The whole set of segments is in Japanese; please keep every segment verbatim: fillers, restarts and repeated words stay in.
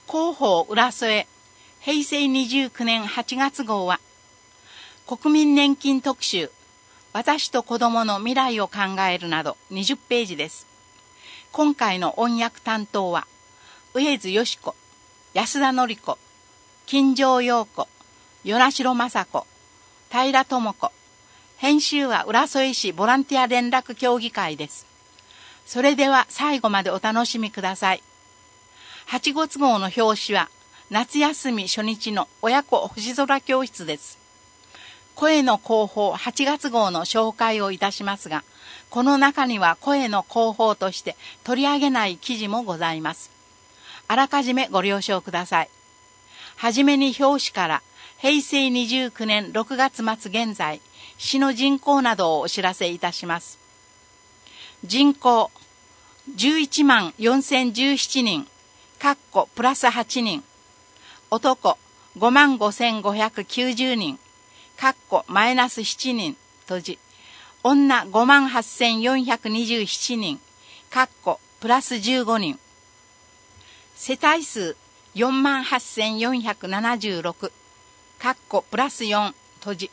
広報浦添へいせいにじゅうきゅうねんはちがつ号は国民年金特集私と子どもの未来を考えるなどにじゅっページです。今回の音訳担当は上津よし子、安田典子、金城陽子、与那城雅子、平智子。編集は浦添市ボランティア連絡協議会です。それでは最後までお楽しみください。はちがつ号の表紙は夏休み初日の親子星空教室です。声の広報はちがつ号の紹介をいたしますが、この中には声の広報として取り上げない記事もございます。あらかじめご了承ください。はじめに表紙からへいせいにじゅうきゅうねんろくがつまつ現在、市の人口などをお知らせいたします。人口じゅういちまんよんせんじゅうななにん、かっこプラスはちにん。男ごまんごせんごひゃくきゅうじゅうにん、かっこマイナスななにん、閉じ。女ごまんはっせんよんひゃくにじゅうななにん、かっこプラスじゅうごにん。世帯数よんまんはっせんよんひゃくななじゅうろく、かっこプラスよん、閉じ。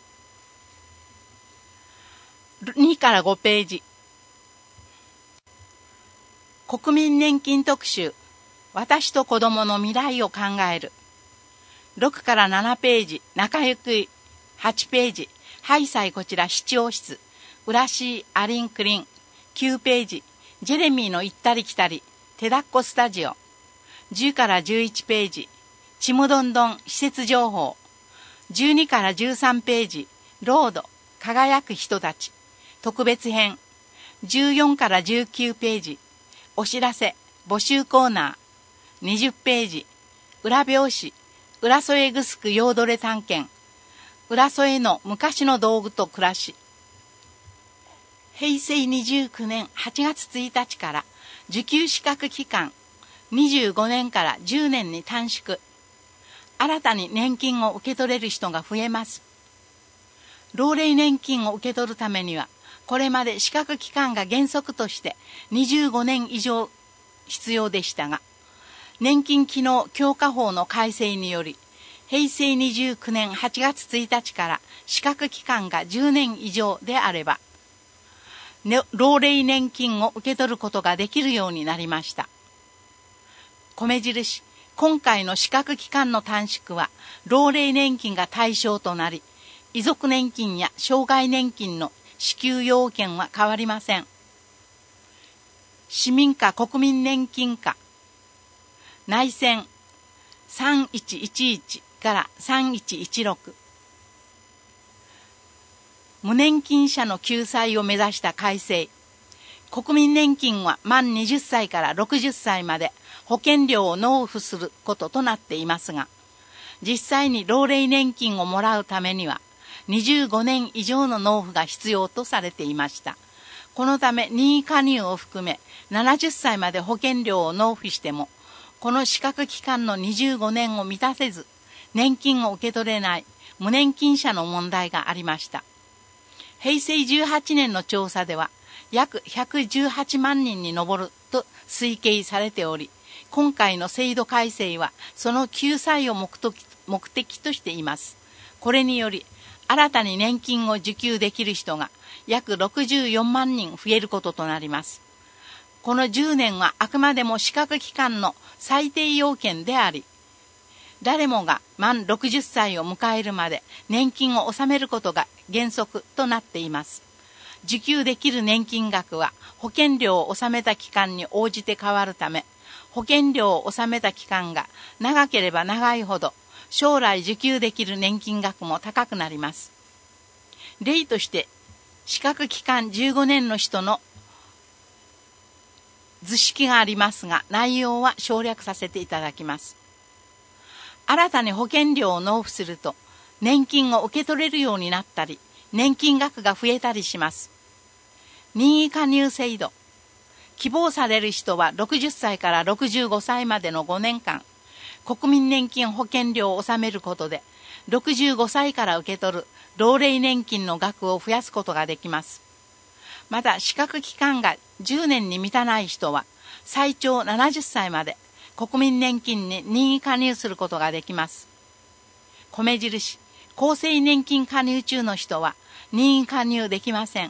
にからごページ。国民年金特集私と子どもの未来を考える。ろくからななページ、中ゆくい。はちページ、ハイサイこちら視聴室。浦シーアリンクリン。きゅうページ、ジェレミーの行ったり来たり。手だっこスタジオ。じゅうからじゅういちページ、ちむどんどん施設情報。じゅうにからじゅうさんページ、ロード、輝く人たち。特別編。じゅうよんからじゅうきゅうページ、お知らせ、募集コーナー。にじゅっページ、裏表紙、浦添グスクヨードレ探検、浦添の昔の道具と暮らし。へいせいにじゅうきゅうねんはちがつついたちから受給資格期間にじゅうごねんからじゅうねんに短縮。新たに年金を受け取れる人が増えます。老齢年金を受け取るためには、これまで資格期間が原則としてにじゅうごねん以上必要でしたが、年金機能強化法の改正により、へいせいにじゅうきゅうねんはちがつついたちから資格期間がじゅうねん以上であれば、ね、老齢年金を受け取ることができるようになりました。米印、今回の資格期間の短縮は、老齢年金が対象となり、遺族年金や障害年金の支給要件は変わりません。市民課国民年金課内線さんいちいちいちからさんいちいちろく。無年金者の救済を目指した改正。国民年金は満にじゅっさいからろくじゅっさいまで保険料を納付することとなっていますが、実際に老齢年金をもらうためにはにじゅうごねん以上の納付が必要とされていました。このため任意加入を含めななじゅっさいまで保険料を納付しても、この資格期間のにじゅうごねんを満たせず、年金を受け取れない無年金者の問題がありました。へいせいじゅうはちねんの調査では、約ひゃくじゅうはちまんにんに上ると推計されており、今回の制度改正はその救済を目的、目的としています。これにより、新たに年金を受給できる人が約ろくじゅうよんまんにん増えることとなります。このじゅうねんはあくまでも資格期間の最低要件であり、誰もが満ろくじゅっさいを迎えるまで年金を納めることが原則となっています。受給できる年金額は保険料を納めた期間に応じて変わるため、保険料を納めた期間が長ければ長いほど、将来受給できる年金額も高くなります。例として、資格期間じゅうごねんの人の図式がありますが、内容は省略させていただきます。新たに保険料を納付すると、年金を受け取れるようになったり、年金額が増えたりします。任意加入制度。希望される人はろくじゅっさいからろくじゅうごさいまでのごねんかん、国民年金保険料を納めることで、ろくじゅうごさいから受け取る老齢年金の額を増やすことができます。また、資格期間がじゅうねんに満たない人は、最長ななじゅっさいまで国民年金に任意加入することができます。米印、厚生年金加入中の人は任意加入できません。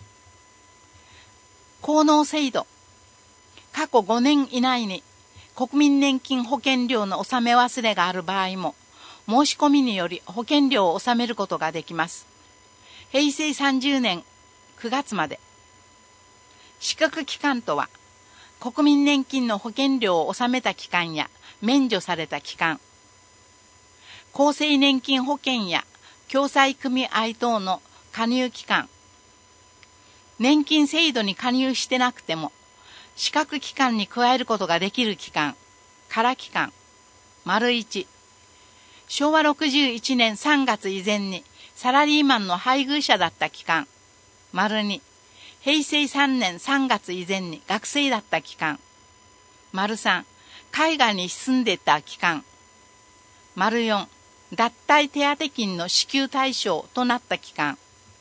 高納制度、過去ごねん以内に国民年金保険料の納め忘れがある場合も、申し込みにより保険料を納めることができます。へいせいさんじゅうねんくがつまで。資格期間とは、国民年金の保険料を納めた期間や免除された期間、厚生年金保険や共済組合等の加入期間、年金制度に加入してなくても資格期間に加えることができる期間、から期間、丸いち、しょうわろくじゅういちねんさんがつ以前にサラリーマンの配偶者だった期間、丸に、へいせいさんねんさんがつ以前に学生だった期間、丸さん、海外に住んでた期間、丸よん、脱退手当金の支給対象となった期間。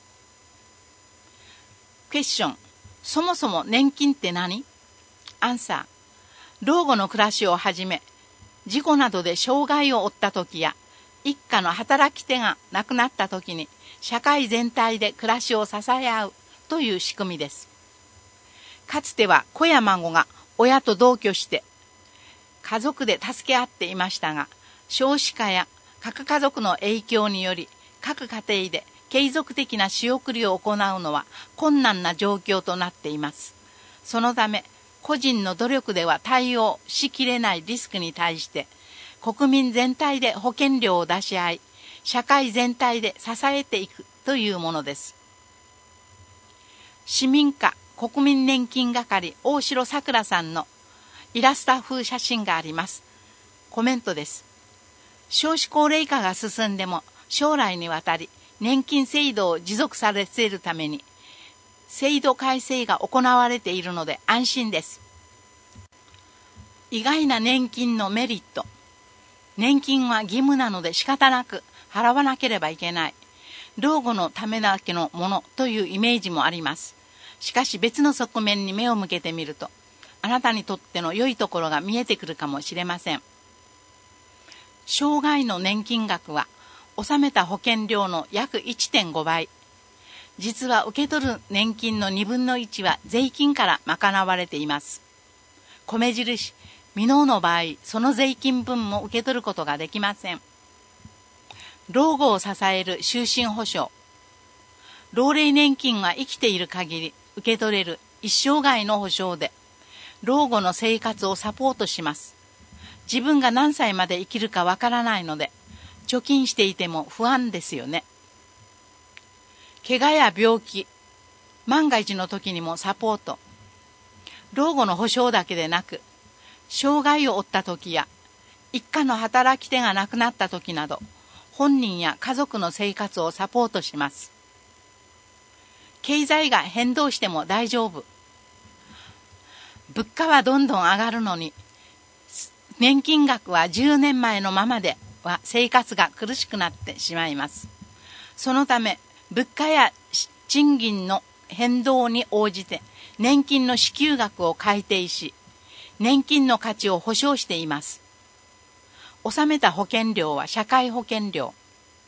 クエスチョン、そもそも年金って何？アンサー、老後の暮らしをはじめ、事故などで障害を負った時や、一家の働き手が亡くなった時に、社会全体で暮らしを支え合うという仕組みです。かつては子や孫が親と同居して、家族で助け合っていましたが、少子化や核家族の影響により、各家庭で継続的な仕送りを行うのは困難な状況となっています。そのため、個人の努力では対応しきれないリスクに対して、国民全体で保険料を出し合い、社会全体で支えていくというものです。市民課国民年金係大城さくらさんのイラスト風写真があります。コメントです。少子高齢化が進んでも将来にわたり年金制度を持続させるために制度改正が行われているので安心です。意外な年金のメリット。年金は義務なので仕方なく払わなければいけない。老後のためだけのものというイメージもあります。しかし別の側面に目を向けてみると、あなたにとっての良いところが見えてくるかもしれません。生涯の年金額は納めた保険料の約 いってんごばい。実は受け取る年金のにぶんのいちは税金から賄われています。米印、未納の場合、その税金分も受け取ることができません。老後を支える終身保障。老齢年金は生きている限り受け取れる一生涯の保障で、老後の生活をサポートします。自分が何歳まで生きるかわからないので、貯金していても不安ですよね。怪我や病気、万が一の時にもサポート。老後の保障だけでなく、障害を負った時や、一家の働き手が亡くなった時など、本人や家族の生活をサポートします。経済が変動しても大丈夫。物価はどんどん上がるのに、年金額はじゅうねんまえのままでは生活が苦しくなってしまいます。そのため、物価や賃金の変動に応じて年金の支給額を改定し、年金の価値を保証しています。納めた保険料は社会保険料。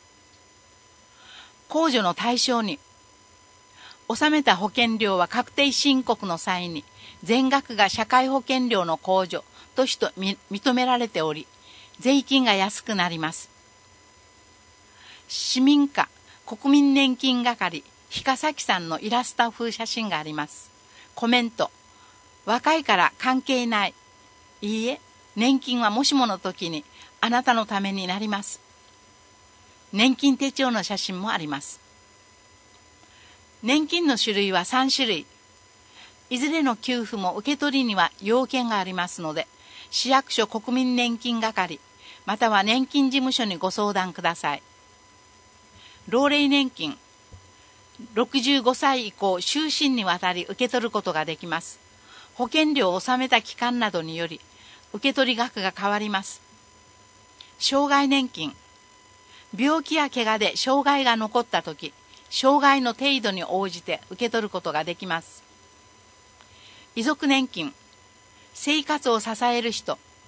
控除の対象に、納めた保険料は確定申告の際に全額が社会保険料の控除として認められており、税金が安くなります。市民課国民年金係日笠崎さんのイラスト風写真があります。コメント、若いから関係ない。いいえ、年金はもしもの時にあなたのためになります。年金手帳の写真もあります。年金の種類はさんしゅるい。いずれの給付も受け取りには要件がありますので、市役所国民年金係または年金事務所にご相談ください。老齢年金、ろくじゅうごさい以降終身にわたり受け取ることができます。保険料を納めた期間などにより受け取り額が変わります。障害年金、病気や怪我で障害が残ったとき、障害の程度に応じて受け取ることができます。遺族年金、生活を支える人、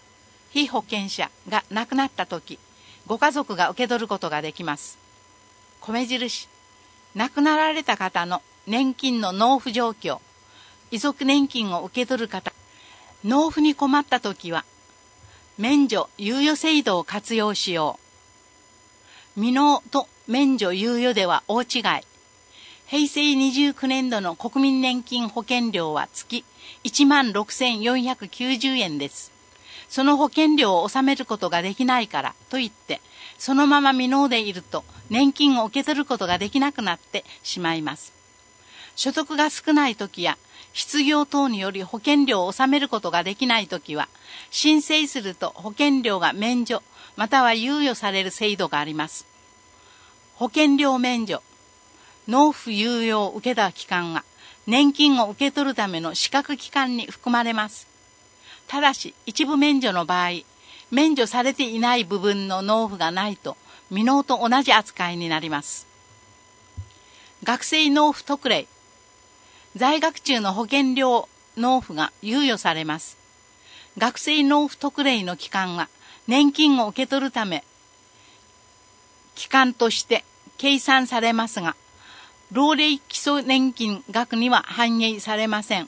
被保険者が亡くなったとき、ご家族が受け取ることができます。米印、亡くなられた方の年金の納付状況、遺族年金を受け取る方、納付に困ったときは、免除猶予制度を活用しよう。未納と免除猶予では大違い。平成にじゅうきゅうねん度の国民年金保険料は月いちまんろくせんよんひゃくきゅうじゅうえんです。その保険料を納めることができないからといって、そのまま未納でいると年金を受け取ることができなくなってしまいます。所得が少ないときや失業等により保険料を納めることができないときは、申請すると保険料が免除または猶予される制度があります。保険料免除、納付猶予を受けた期間が年金を受け取るための資格期間に含まれます。ただし一部免除の場合、免除されていない部分の納付がないと未納と同じ扱いになります。学生納付特例、在学中の保険料納付が猶予されます。学生納付特例の期間は年金を受け取るため期間として計算されますが、老齢基礎年金額には反映されません。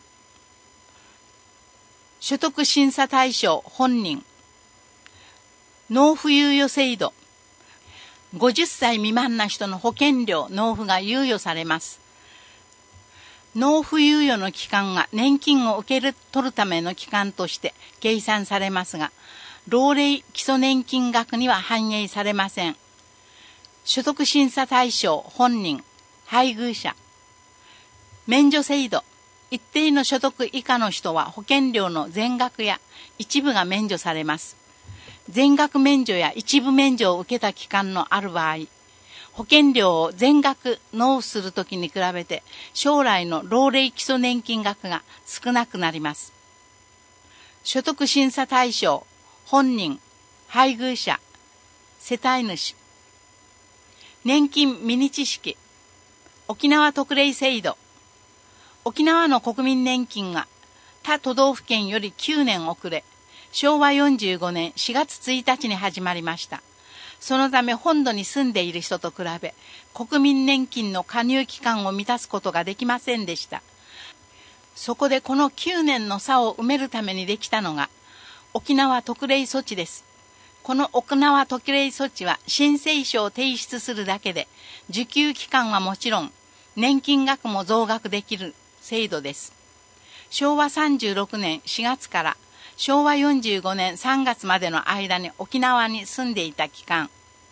所得審査対象本人、納付猶予制度、ごじゅっさい未満な人の保険料納付が猶予されます。納付猶予の期間が年金を受け取るための期間として計算されますが、老齢基礎年金額には反映されません。所得審査対象本人、配偶者、免除制度、一定の所得以下の人は保険料の全額や一部が免除されます。全額免除や一部免除を受けた期間のある場合、保険料を全額納付するときに比べて将来の老齢基礎年金額が少なくなります。所得審査対象本人、配偶者、世帯主、年金未日式、沖縄特例制度、沖縄の国民年金が他都道府県よりきゅうねん遅れ、しょうわよんじゅうごねんしがつついたちに始まりました。そのため本土に住んでいる人と比べ、国民年金の加入期間を満たすことができませんでした。そこでこのきゅうねんの差を埋めるためにできたのが、沖縄特例措置です。この沖縄特例措置は申請書を提出するだけで、受給期間はもちろん、年金額も増額できる制度です。しょうわさんじゅうろくねんしがつからしょうわよんじゅうごねんさんがつまでの間に沖縄に住んでいた期間、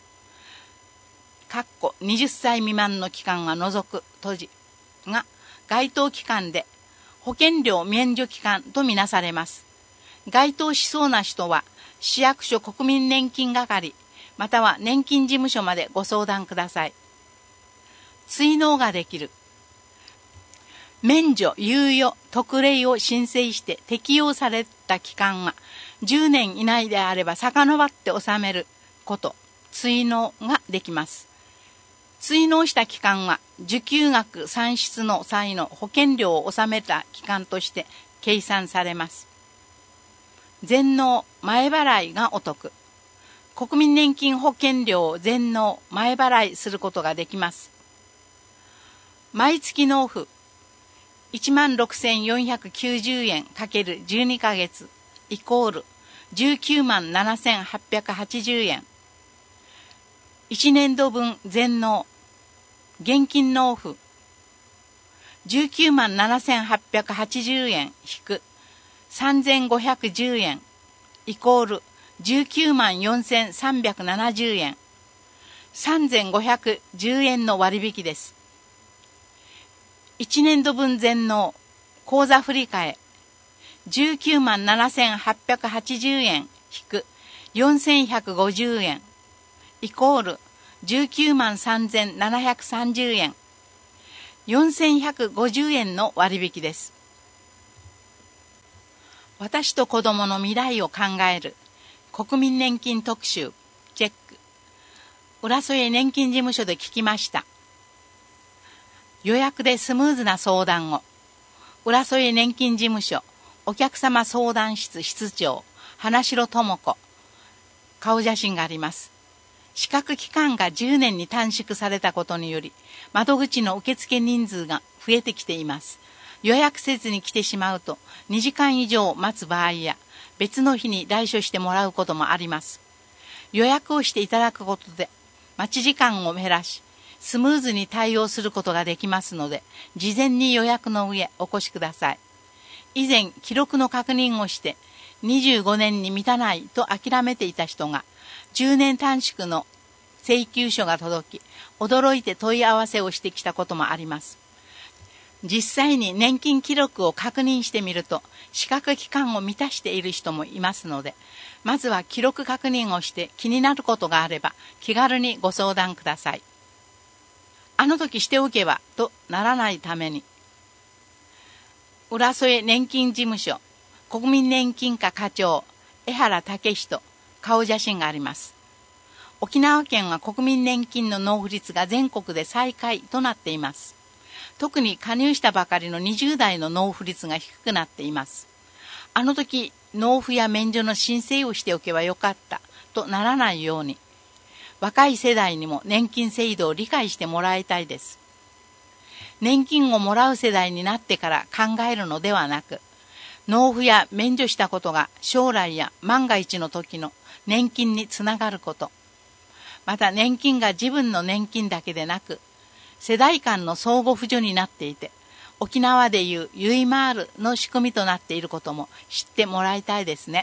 かっこはたち未満の期間は除く閉じが該当期間で保険料免除期間とみなされます。該当しそうな人は市役所国民年金係または年金事務所までご相談ください。追納ができる。免除猶予特例を申請して適用された期間がじゅうねん以内であれば遡って納めること、追納ができます。追納した期間は受給額算出の際の保険料を納めた期間として計算されます。全納前払いがお得。国民年金保険料を全納前払いすることができます。毎月納付いちまんろくせんよんひゃくきゅうじゅうえん ×じゅうに ヶ月イコールじゅうきゅうまんななせんはっぴゃくはちじゅうえん。いちねんどぶん全納現金納付じゅうきゅうまんななせんはっぴゃくはちじゅうえん引くさんぜんごひゃくじゅうえんイコールじゅうきゅうまんよんせんさんびゃくななじゅうえん。さんぜんごひゃくじゅうえんの割引です。いちねんどぶん全納口座振替じゅうきゅうまんななせんはっぴゃくはちじゅうえん引くよんせんひゃくごじゅうえんイコールじゅうきゅうまんさんぜんななひゃくさんじゅうえん。よんせんひゃくごじゅうえんの割引です。私と子供の未来を考える国民年金特集チェック。浦添年金事務所で聞きました。予約でスムーズな相談を。浦添年金事務所お客様相談室室長花城智子、顔写真があります。資格期間がじゅうねんに短縮されたことにより、窓口の受付人数が増えてきています。予約せずに来てしまうと、にじかん以上待つ場合や、別の日に来所してもらうこともあります。予約をしていただくことで、待ち時間を減らし、スムーズに対応することができますので、事前に予約の上お越しください。以前、記録の確認をして、にじゅうごねんに満たないと諦めていた人が、じゅうねん短縮の請求書が届き、驚いて問い合わせをしてきたこともあります。実際に年金記録を確認してみると、資格期間を満たしている人もいますので、まずは記録確認をして気になることがあれば、気軽にご相談ください。あの時しておけばとならないために、浦添年金事務所国民年金課課長江原武人顔写真があります。沖縄県は国民年金の納付率が全国で最下位となっています。特に加入したばかりのにじゅう代の納付率が低くなっています。あの時納付や免除の申請をしておけばよかったとならないように、若い世代にも年金制度を理解してもらいたいです。年金をもらう世代になってから考えるのではなく、納付や免除したことが将来や万が一の時の年金につながること。また年金が自分の年金だけでなく、世代間の相互扶助になっていて、沖縄でいうゆいまーるの仕組みとなっていることも知ってもらいたいですね。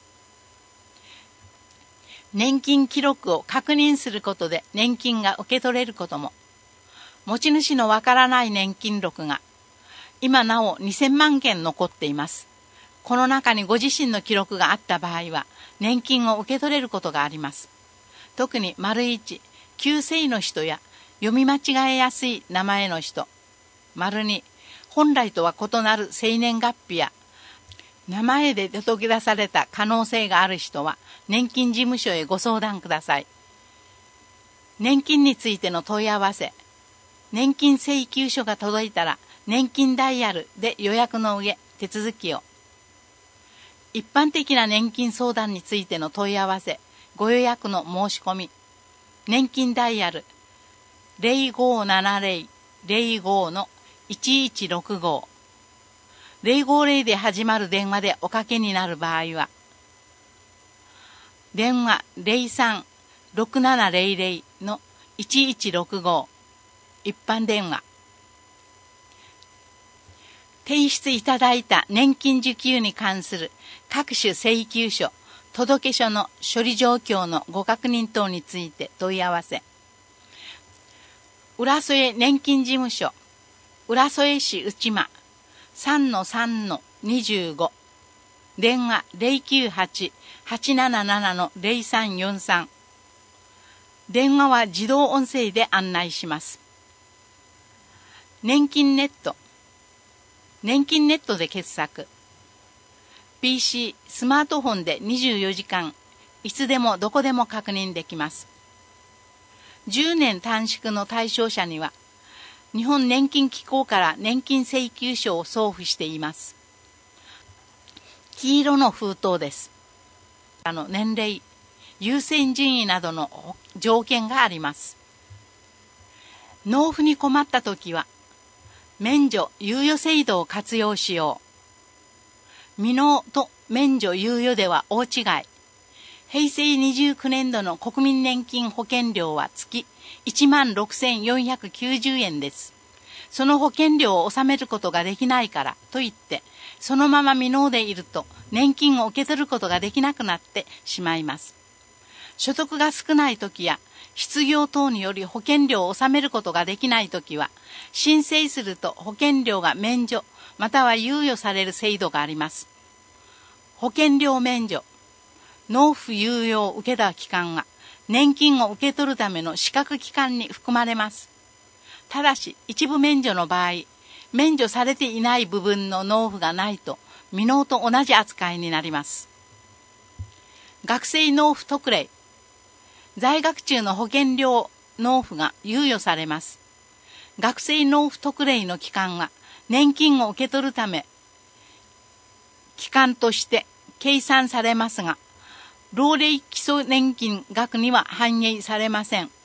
年金記録を確認することで年金が受け取れることも、持ち主のわからない年金録が今なおにせんまんけん残っています。この中にご自身の記録があった場合は年金を受け取れることがあります。特に丸一、旧姓の人や読み間違えやすい名前の人、丸二、本来とは異なる生年月日や名前で届け出された可能性がある人は年金事務所へご相談ください。年金についての問い合わせ、年金請求書が届いたら年金ダイヤルで予約の上手続きを。一般的な年金相談についての問い合わせ、ご予約の申し込み、年金ダイヤル ゼロごーななゼロ ゼロご のいちいちろくご、ゼロごゼロで始まる電話でおかけになる場合は、電話ゼロさん ろくななゼロゼロ のいちいちろくご、一般電話。提出いただいた年金受給に関する各種請求書、届書の処理状況のご確認等について問い合わせ。浦添年金事務所、浦添市内間 さんのさんのにじゅうご、電話 ゼロきゅうはち はちなななな のゼロさんよんさん。電話は自動音声で案内します。年金ネット、年金ネットで検索。ピーシー、スマートフォンでにじゅうよじかん、いつでもどこでも確認できます。じゅうねん短縮の対象者には、日本年金機構から年金請求書を送付しています。黄色の封筒です。あの年齢、優先順位などの条件があります。納付に困ったときは、免除猶予制度を活用しよう。未納と免除猶予では大違い。平成にじゅうきゅうねん度の国民年金保険料は月いちまんろくせんよんひゃくきゅうじゅうえんです。その保険料を納めることができないからといって、そのまま未納でいると年金を受け取ることができなくなってしまいます。所得が少ないときや失業等により保険料を納めることができないときは、申請すると保険料が免除または猶予される制度があります。保険料免除、納付猶予を受けた期間が年金を受け取るための資格期間に含まれます。ただし一部免除の場合、免除されていない部分の納付がないと未納と同じ扱いになります。学生納付特例、在学中の保険料納付が猶予されます。学生納付特例の期間は年金を受け取るため、期間として計算されますが、老齢基礎年金額には反映されません。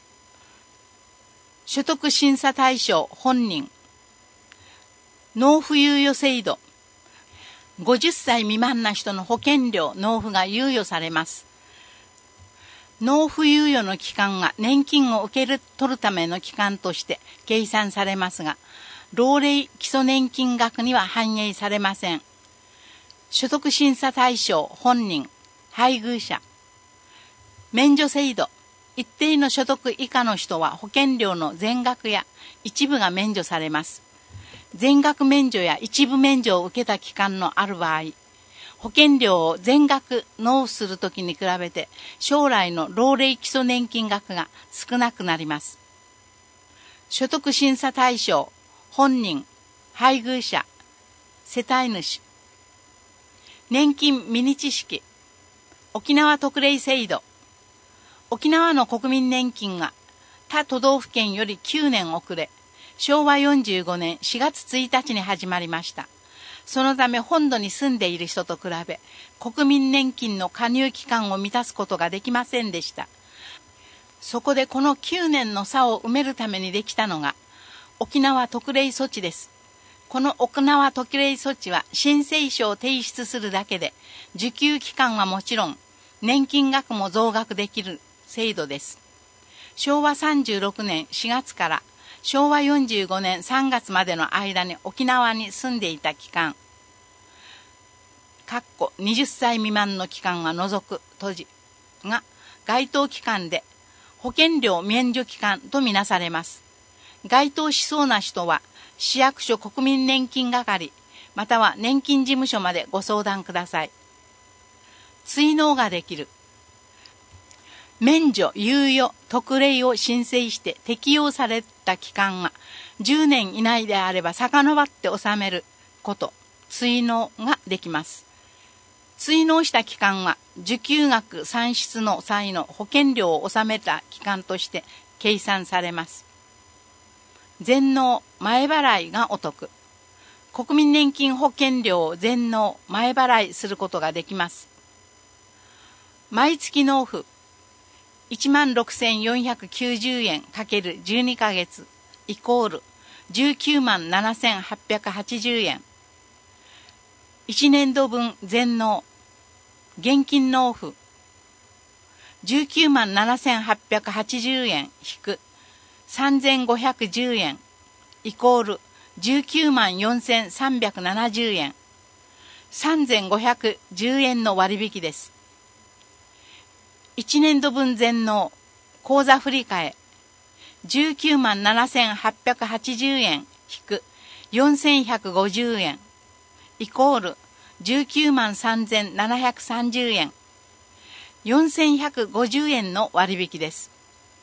所得審査対象本人、納付猶予制度、ごじゅっさい未満な人の保険料納付が猶予されます。納付猶予の期間が年金を受け取るための期間として計算されますが、老齢基礎年金額には反映されません。所得審査対象本人、配偶者、免除制度、一定の所得以下の人は保険料の全額や一部が免除されます。全額免除や一部免除を受けた期間のある場合、保険料を全額納付するときに比べて将来の老齢基礎年金額が少なくなります。所得審査対象本人、配偶者、世帯主、年金未日式、沖縄特例制度。沖縄の国民年金が他都道府県よりきゅうねん遅れ、しょうわよんじゅうごねんしがつついたちに始まりました。そのため本土に住んでいる人と比べ、国民年金の加入期間を満たすことができませんでした。そこでこのきゅうねんの差を埋めるためにできたのが、沖縄特例措置です。この沖縄特例措置は申請書を提出するだけで、受給期間はもちろん、年金額も増額できる制度です。しょうわさんじゅうろくねんしがつからしょうわよんじゅうごねんさんがつまでの間に沖縄に住んでいた期間、かっこはたち未満の期間は除く閉じが該当期間で保険料免除期間とみなされます。該当しそうな人は市役所国民年金係または年金事務所までご相談ください。追納ができる。免除、猶予、特例を申請して適用された期間がじゅうねん以内であれば遡って納めること、追納ができます。追納した期間は受給額算出の際の保険料を納めた期間として計算されます。全納、前払いがお得。国民年金保険料を全納、前払いすることができます。毎月納付いちまんろくせんよんひゃくきゅうじゅうえんかけるじゅうにかげつイコールじゅうきゅうまんななせんはっぴゃくはちじゅうえん。いちねんどぶん全納、現金納付じゅうきゅうまんななせんはっぴゃくはちじゅうえん引くさんぜんごひゃくじゅうえんイコールじゅうきゅうまんよんせんさんびゃくななじゅうえん。さんぜんごひゃくじゅうえんの割引です。いちねんどぶん全納、口座振替じゅうきゅうまんななせんはっぴゃくはちじゅうえん引くよんせんひゃくごじゅうえんイコールじゅうきゅうまんさんぜんななひゃくさんじゅうえん。よんせんひゃくごじゅうえんの割引です。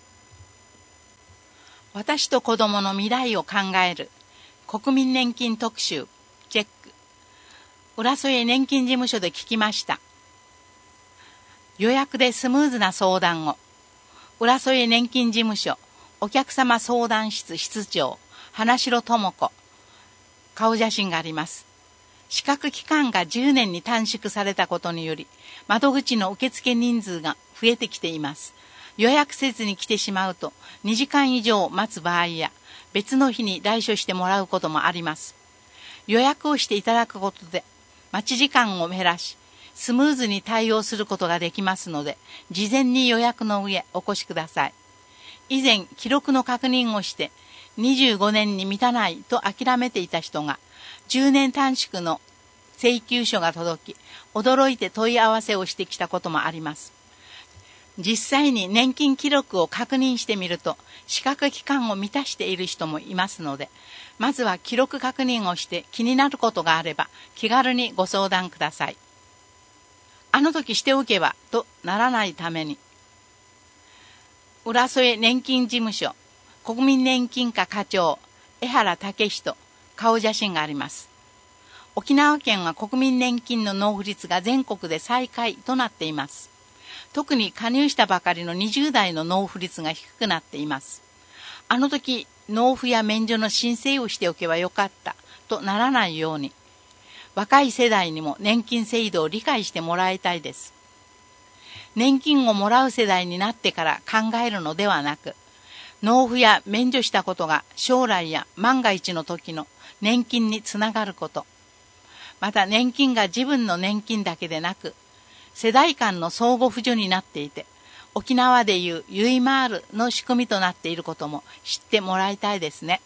私と子供の未来を考える国民年金特集チェック。浦添年金事務所で聞きました。予約でスムーズな相談を。浦添年金事務所お客様相談室室長花城智子。顔写真があります。資格期間がじゅうねんに短縮されたことにより窓口の受付人数が増えてきています。予約せずに来てしまうとにじかん以上待つ場合や別の日に来所してもらうこともあります。予約をしていただくことで待ち時間を減らしスムーズに対応することができますので、事前に予約の上お越しください。以前記録の確認をしてにじゅうごねんに満たないと諦めていた人がじゅうねん短縮の請求書が届き、驚いて問い合わせをしてきたこともあります。実際に年金記録を確認してみると、資格期間を満たしている人もいますので、まずは記録確認をして気になることがあれば気軽にご相談ください。あの時しておけばとならないために、浦添年金事務所国民年金課課長江原武人顔写真があります。沖縄県は国民年金の納付率が全国で最下位となっています。特に加入したばかりのにじゅうだいの納付率が低くなっています。あの時納付や免除の申請をしておけばよかったとならないように、 若い世代にも年金制度を理解してもらいたいです。年金をもらう世代になってから考えるのではなく、納付や免除したことが将来や万が一の時の年金につながること。また年金が自分の年金だけでなく、世代間の相互扶助になっていて、沖縄でいうゆいまーるの仕組みとなっていることも知ってもらいたいですね。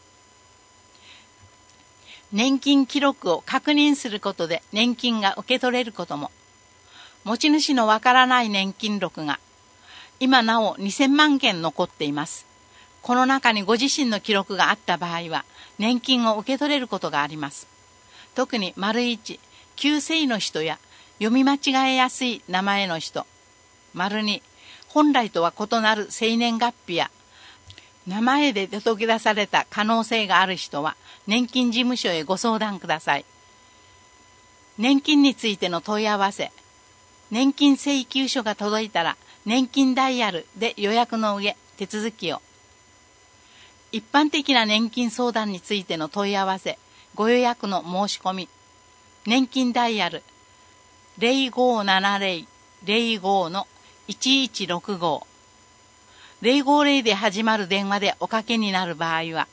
年金記録を確認することで年金が受け取れることも、持ち主のわからない年金録が今なおにせんまんけん残っています。この中にご自身の記録があった場合は年金を受け取れることがあります。特に丸一、旧姓の人や読み間違えやすい名前の人、丸二、本来とは異なる生年月日や名前で届け出された可能性がある人は年金事務所へご相談ください。年金についての問い合わせ、年金請求書が届いたら年金ダイヤルで予約の上手続きを。一般的な年金相談についての問い合わせ、ご予約の申し込み、年金ダイヤル ゼロごななゼロ ゼロご のいちいちろくご、ゼロごゼロで始まる電話でおかけになる場合は、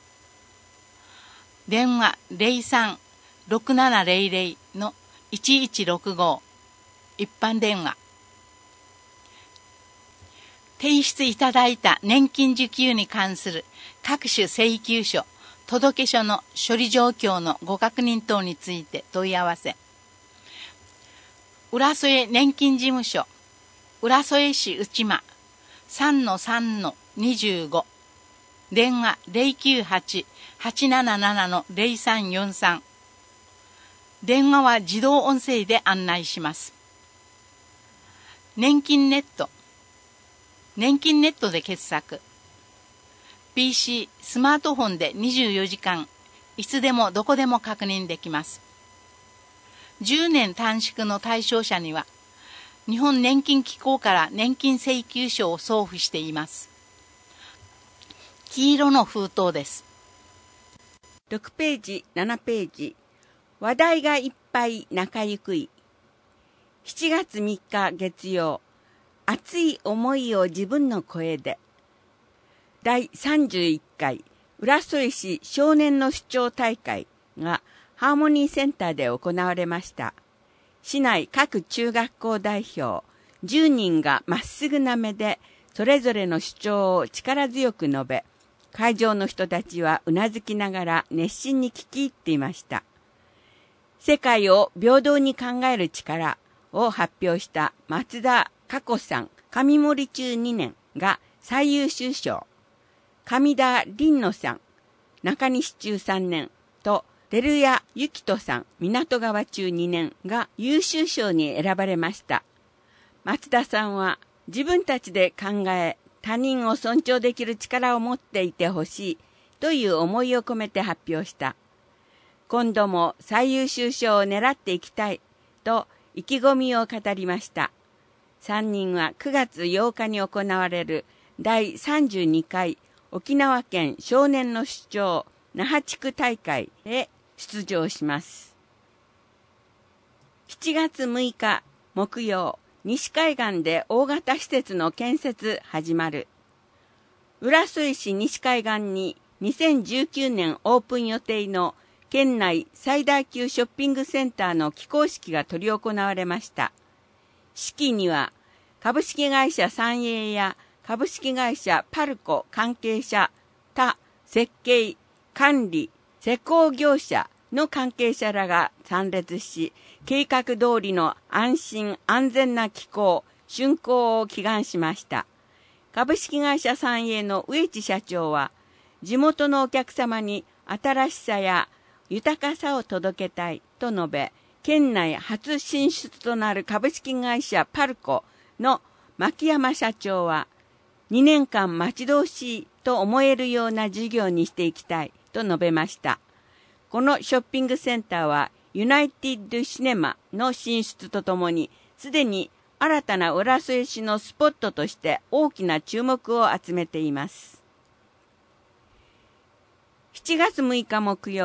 電話ゼロさん ろくななゼロゼロ のいちいちろくご、一般電話。提出いただいた年金受給に関する各種請求書、届書の処理状況のご確認等について問い合わせ。浦添年金事務所、浦添市内間 さんのさんのにじゅうご、電話 ゼロきゅうはち はちなななな のゼロさんよんさん。電話は自動音声で案内します。年金ネット、年金ネットで検索。ピーシー、スマートフォンでにじゅうよじかん、いつでもどこでも確認できます。じゅうねん短縮の対象者には、日本年金機構から年金請求書を送付しています。黄色の封筒です。 ろくページ、ななページ。話題がいっぱい仲ゆくい。しちがつみっか月曜。熱い思いを自分の声で。だいさんじゅういっかい浦添市少年の主張大会がハーモニーセンターで行われました。市内各中学校代表じゅうにんがまっすぐな目でそれぞれの主張を力強く述べ、会場の人たちはうなずきながら熱心に聞き入っていました。世界を平等に考える力を発表した松田佳子さん上森中にねんが最優秀賞、上田凛乃さん中西中さんねんと照屋幸人さん港川中にねんが優秀賞に選ばれました。松田さんは自分たちで考え他人を尊重できる力を持っていてほしいという思いを込めて発表した。今度も最優秀賞を狙っていきたいと意気込みを語りました。さんにんはくがつようかに行われるだいさんじゅうにかい沖縄県少年の主張那覇地区大会へ出場します。しちがつむいか木曜、西海岸で大型施設の建設始まる。浦添市西海岸ににせんじゅうきゅうねんオープン予定の県内最大級ショッピングセンターの起工式が執り行われました。式には株式会社三栄や株式会社パルコ関係者他設計、管理、施工業者の関係者らが参列し、計画通りの安心安全な起工、竣工を祈願しました。株式会社三栄の植地社長は、地元のお客様に新しさや豊かさを届けたいと述べ、県内初進出となる株式会社パルコの牧山社長は、にねんかん待ち遠しいと思えるような事業にしていきたいと述べました。このショッピングセンターはユナイテッドシネマの進出とともにすでに新たな浦添市のスポットとして大きな注目を集めています。しちがつむいか木曜、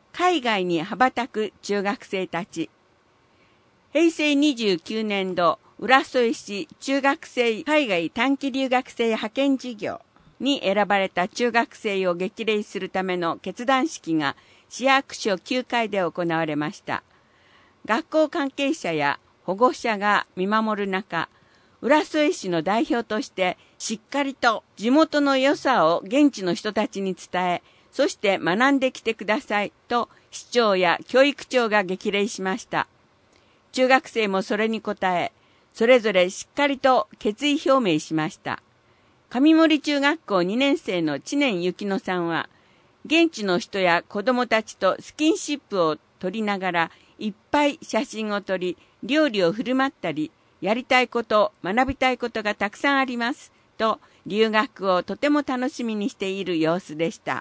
海外に羽ばたく中学生たち。へいせいにじゅうきゅうねんど、浦添市中学生海外短期留学生派遣事業に選ばれた中学生を激励するための結団式が市役所きゅうかいで行われました。学校関係者や保護者が見守る中、浦添市の代表としてしっかりと地元の良さを現地の人たちに伝え、そして学んできてくださいと市長や教育長が激励しました。中学生もそれに応え、それぞれしっかりと決意表明しました。上森中学校にねんせいの知念幸乃さんは、現地の人や子供たちとスキンシップを取りながら、いっぱい写真を撮り、料理を振る舞ったり、やりたいこと、学びたいことがたくさんあります、と留学をとても楽しみにしている様子でした。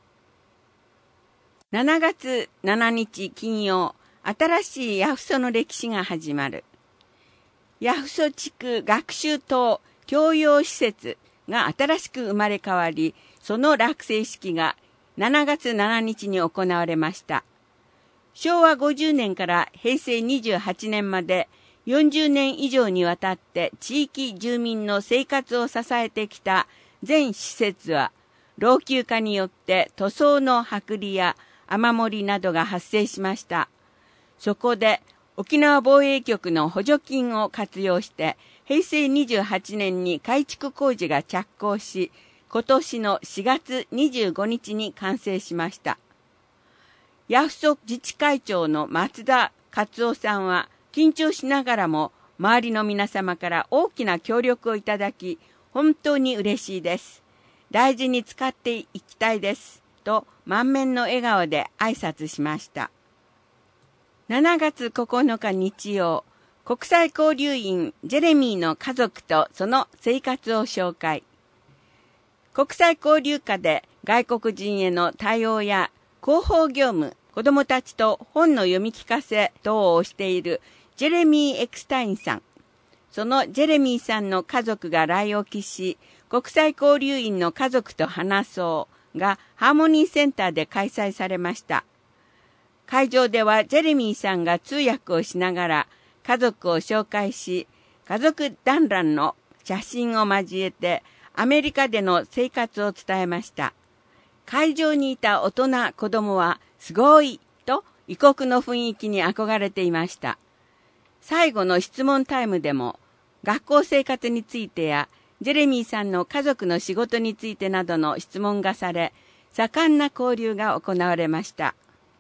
しちがつついたち金曜、新しい八房の歴史が始まる。八房地区学習棟教養施設が新しく生まれ変わり、その落成式がしちがつついたちに行われました。しょうわごじゅうねんからへいせいにじゅうはちねんまでよんじゅうねん以上にわたって地域住民の生活を支えてきた全施設は、老朽化によって塗装の剥離や雨漏りなどが発生しました。そこで沖縄防衛局の補助金を活用してへいせいにじゅうはちねんに改築工事が着工し、今年のしがつにじゅうごにちに完成しました。八房自治会長の松田勝夫さんは、緊張しながらも周りの皆様から大きな協力をいただき、本当に嬉しいです。大事に使っていきたいです。と満面の笑顔で挨拶しました。しちがつここのか日曜、国際交流員ジェレミーの家族とその生活を紹介。国際交流課で外国人への対応や広報業務、子どもたちと本の読み聞かせ等をしているジェレミー・エクスタインさん。そのジェレミーさんの家族が来沖し、国際交流員の家族と話そうがハーモニーセンターで開催されました。会場ではジェレミーさんが通訳をしながら家族を紹介し、家族団らんの写真を交えてアメリカでの生活を伝えました。会場にいた大人、子供はすごいと異国の雰囲気に憧れていました。最後の質問タイムでも学校生活についてやジェレミーさんの家族の仕事についてなどの質問がされ、盛んな交流が行われました。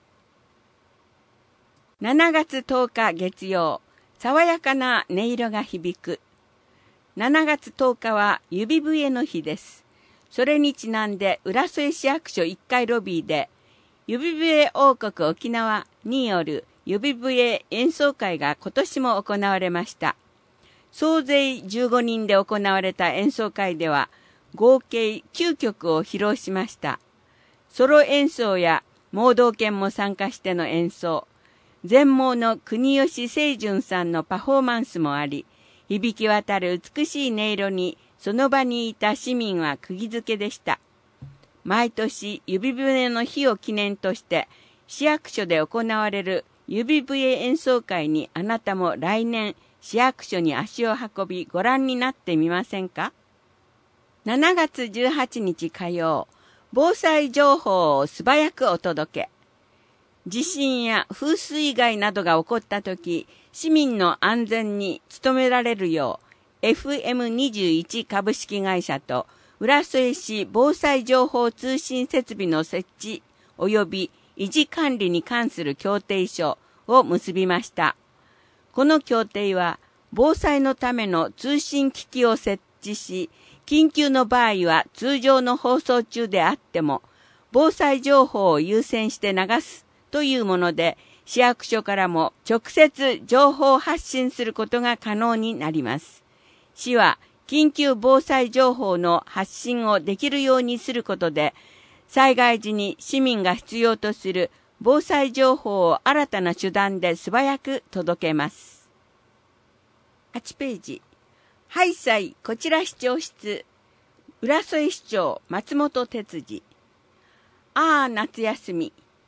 しちがつとおか月曜、爽やかな音色が響く。しちがつとおかは指笛の日です。それにちなんで浦添市役所いっかいロビーで指笛王国沖縄による指笛演奏会が今年も行われました。総勢じゅうごにんで行われた演奏会では合計きゅうきょくを披露しました。ソロ演奏や盲導犬も参加しての演奏、全盲の国吉清純さんのパフォーマンスもあり、響き渡る美しい音色にその場にいた市民は釘付けでした。毎年指笛の日を記念として市役所で行われる指笛演奏会にあなたも来年市役所に足を運びご覧になってみませんか？しちがつじゅうはちにち火曜、防災情報を素早くお届け。地震や風水害などが起こったとき、市民の安全に努められるよう、エフエムにじゅういち 株式会社と浦添市防災情報通信設備の設置及び維持管理に関する協定書を結びました。この協定は、防災のための通信機器を設置し、緊急の場合は通常の放送中であっても、防災情報を優先して流すというもので、市役所からも直接情報発信することが可能になります。市は緊急防災情報の発信をできるようにすることで、災害時に市民が必要とする防災情報を新たな手段で素早く届けます。はちページ。ハイサイこちら市長室。浦添市長松本哲司。ああ夏休み。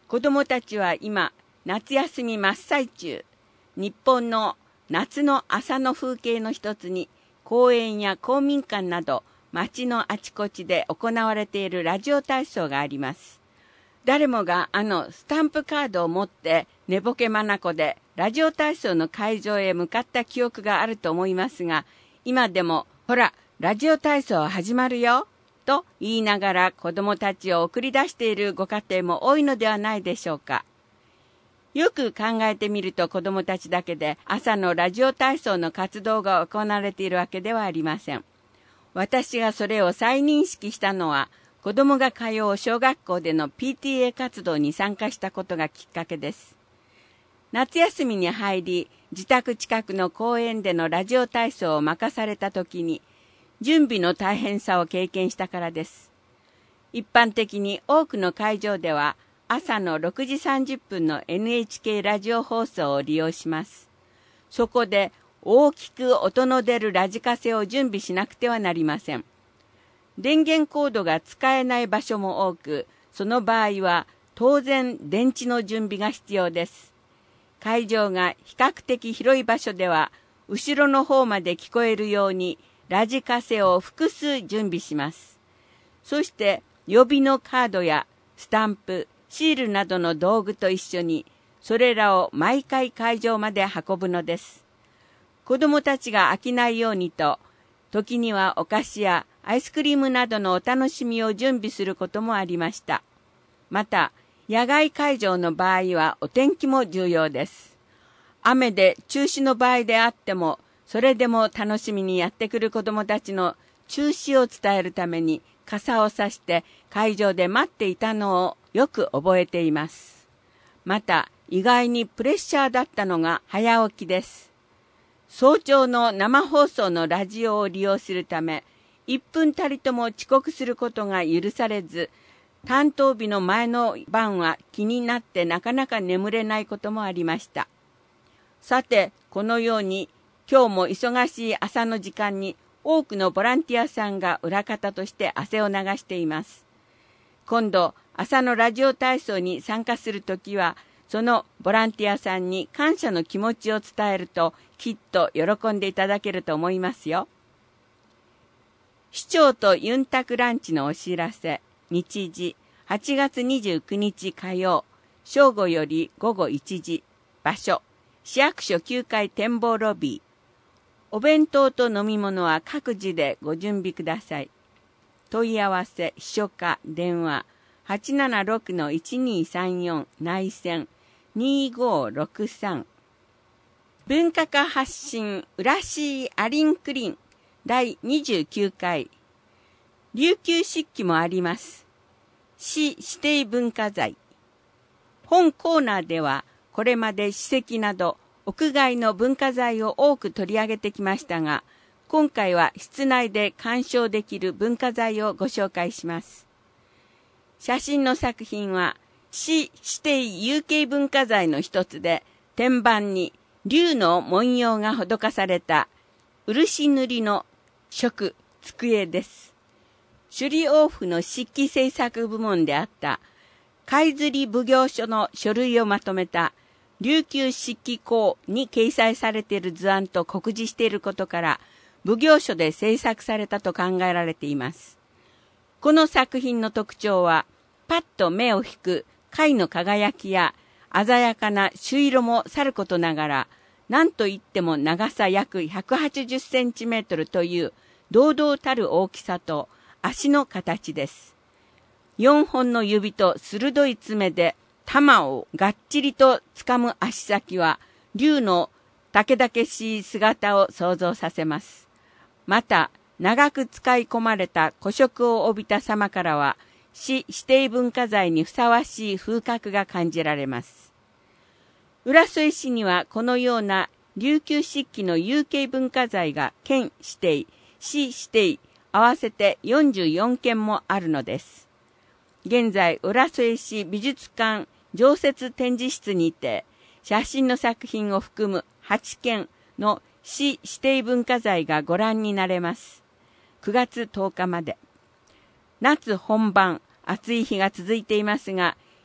子どもたちは今、夏休み真っ最中。日本の夏の朝の風景の一つに、公園や公民館など、街のあちこちで行われているラジオ体操があります。誰もがあのスタンプカードを持って寝ぼけ眼でラジオ体操の会場へ向かった記憶があると思いますが、今でも、ほら、ラジオ体操始まるよ、と言いながら子どもたちを送り出しているご家庭も多いのではないでしょうか。よく考えてみると子どもたちだけで朝のラジオ体操の活動が行われているわけではありません。私がそれを再認識したのは、子どもが通う小学校での ピーティーエー 活動に参加したことがきっかけです。夏休みに入り、自宅近くの公園でのラジオ体操を任された時に、準備の大変さを経験したからです。一般的に多くの会場では、朝のろくじさんじゅっぷんの エヌエイチケー ラジオ放送を利用します。そこで大きく音の出るラジカセを準備しなくてはなりません。電源コードが使えない場所も多く、その場合は当然電池の準備が必要です。会場が比較的広い場所では、後ろの方まで聞こえるようにラジカセを複数準備します。そして予備のカードやスタンプ、シールなどの道具と一緒に、それらを毎回会場まで運ぶのです。子どもたちが飽きないようにと、時にはお菓子やアイスクリームなどのお楽しみを準備することもありました。また、野外会場の場合はお天気も重要です。雨で中止の場合であっても、それでも楽しみにやってくる子どもたちの中止を伝えるために傘を差して会場で待っていたのをよく覚えています。また、意外にプレッシャーだったのが早起きです。早朝の生放送のラジオを利用するため、いっぷんたりとも遅刻することが許されず、担当日の前の晩は気になってなかなか眠れないこともありました。さて、このように今日も忙しい朝の時間に多くのボランティアさんが裏方として汗を流しています。今度、朝のラジオ体操に参加するときは、そのボランティアさんに感謝の気持ちを伝えると、きっと喜んでいただけると思いますよ。市長とユンタクランチのお知らせ。日時、はちがつにじゅうくにち火曜、正午よりごごいちじ。場所、市役所きゅうかい展望ロビー。お弁当と飲み物は各自でご準備ください。問い合わせ、秘書課、電話、はちななろくのいちにさんよん内線にごろくさん。文化課発信、うらしいアリンクリンだいにじゅうきゅうかい。琉球漆器もあります。市指定文化財。本コーナーでは、これまで史跡など屋外の文化財を多く取り上げてきましたが、今回は室内で鑑賞できる文化財をご紹介します。写真の作品は、市指定有形文化財の一つで、天板に龍の文様が施された漆塗りの食机です。首里王府の漆器製作部門であった海釣奉行所の書類をまとめた琉球漆器項に掲載されている図案と酷似していることから、奉行所で制作されたと考えられています。この作品の特徴は、パッと目を引く貝の輝きや鮮やかな朱色もさることながら、なんといっても長さ約ひゃくはちじゅっセンチメートルという堂々たる大きさと足の形です。よんほんの指と鋭い爪で玉をがっちりと掴む足先は、竜のたけだけしい姿を想像させます。また、長く使い込まれた古色を帯びた様からは、市指定文化財にふさわしい風格が感じられます。浦添市にはこのような琉球漆器の有形文化財が県指定、市指定、合わせてよんじゅうよんけんもあるのです。現在、浦添市美術館常設展示室にて、写真の作品を含むはちけんの市指定文化財がご覧になれます。くがつとおかまで。夏本番、暑い日が続いていますが、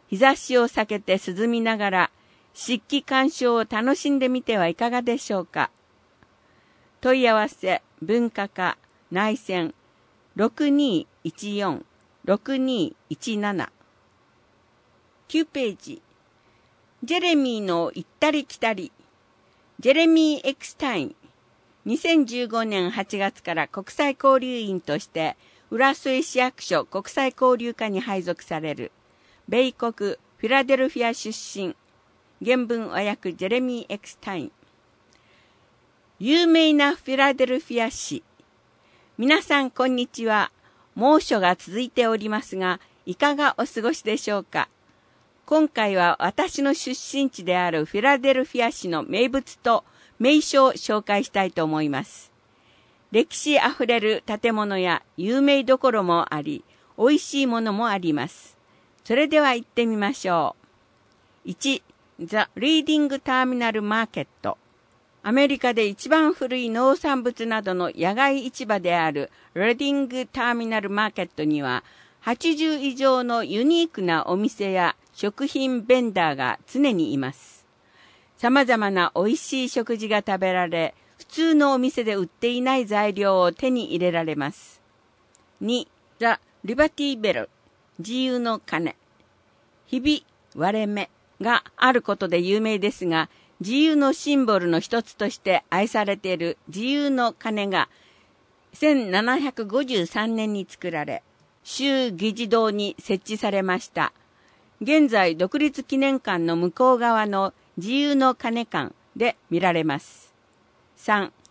日差しを避けて涼みながら四季鑑賞を楽しんでみてはいかがでしょうか。問い合わせ文化課内線 ろくにいちよん ろくにいちなな。きゅうページ、ジェレミーの行ったり来たり。ジェレミー・エクスタイン、にせんじゅうごねんはちがつから国際交流員として浦添市役所国際交流課に配属される米国フィラデルフィア出身、原文和訳ジェレミー・エクスタイン。有名なフィラデルフィア市。皆さんこんにちは。猛暑が続いておりますが、いかがお過ごしでしょうか。今回は私の出身地であるフィラデルフィア市の名物と名所を紹介したいと思います。歴史あふれる建物や有名どころもあり、美味しいものもあります。それでは行ってみましょう。いち. ザ・リーディング・ターミナル・マーケット。アメリカで一番古い農産物などの野外市場であるリーディング・ターミナル・マーケットには、はちじゅう以上のユニークなお店や食品ベンダーが常にいます。様々な美味しい食事が食べられ、普通のお店で売っていない材料を手に入れられます。に. ザ・リバティベル、自由の鐘。ひび割れ目があることで有名ですが、自由のシンボルの一つとして愛されている自由の鐘がせんななひゃくごじゅうさんねんに作られ、州議事堂に設置されました。現在、独立記念館の向こう側の自由の鐘館で見られます。さん.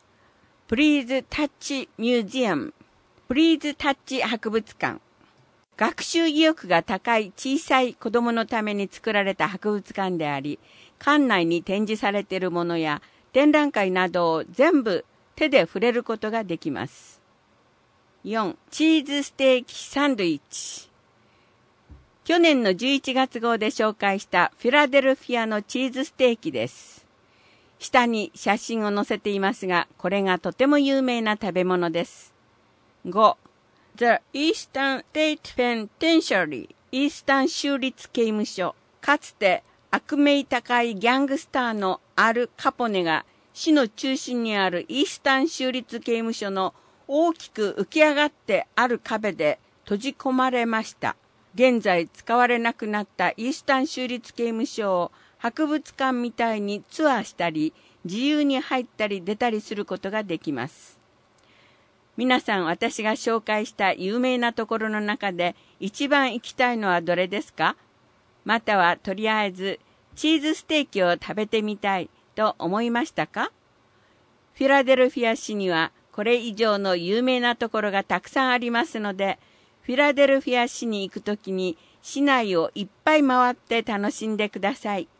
Please Touch Museum、 Please Touch 博物館。学習意欲が高い小さい子供のために作られた博物館であり、館内に展示されているものや展覧会などを全部手で触れることができます。よん. チーズステーキサンドイッチ。去年のじゅういちがつ号で紹介したフィラデルフィアのチーズステーキです。下に写真を載せていますが、これがとても有名な食べ物です。ご. The Eastern State Penitentiary、 イースタン州立刑務所。かつて悪名高いギャングスターのアル・カポネが市の中心にあるイースタン州立刑務所の大きく浮き上がってある壁で閉じ込まれました。現在使われなくなったイースタン州立刑務所を博物館みたいにツアーしたり、自由に入ったり出たりすることができます。皆さん、私が紹介した有名なところの中で一番行きたいのはどれですか？またはとりあえずチーズステーキを食べてみたいと思いましたか？フィラデルフィア市にはこれ以上の有名なところがたくさんありますので、フィラデルフィア市に行くときに市内をいっぱい回って楽しんでください。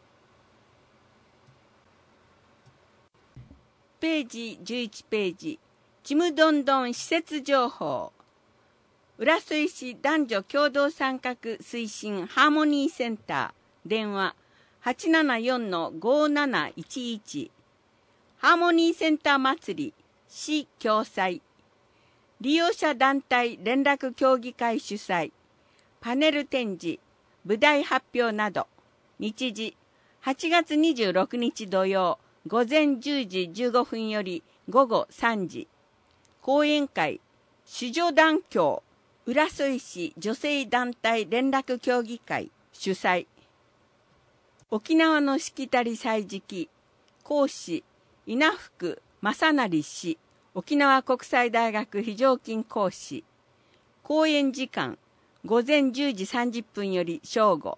ページじゅういちページ、ちむどんどん施設情報。浦添市男女共同参画推進ハーモニーセンター。電話 はちななよんのごなないちいち。ハーモニーセンター祭り市共催。利用者団体連絡協議会主催。パネル展示、舞台発表など。日時はちがつにじゅうろくにち土曜午前じゅうじじゅうごふんより午後さんじ。講演会、主女団協浦添市女性団体連絡協議会主催。沖縄のしきたり歳時記、講師稲福正成氏、沖縄国際大学非常勤講師。講演時間午前じゅうじさんじゅっぷんより正午。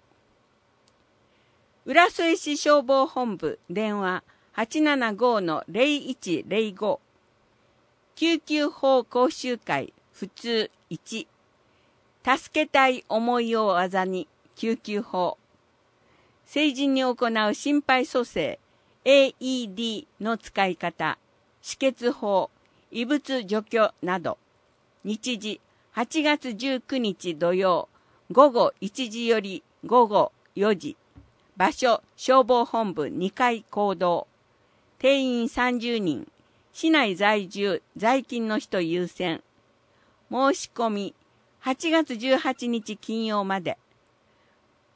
浦添市消防本部電話 はちななごのぜろいちぜろご。救急法講習会普通いち。助けたい思いをあざに救急法。成人に行う心肺蘇生 エーイーディー の使い方、止血法、異物除去など。日時はちがつじゅうくにち土曜午後いちじより午後よじ。場所消防本部にかい講堂。定員さんじゅうにん。市内在住在勤の人優先。申し込みはちがつじゅうはちにち金曜まで。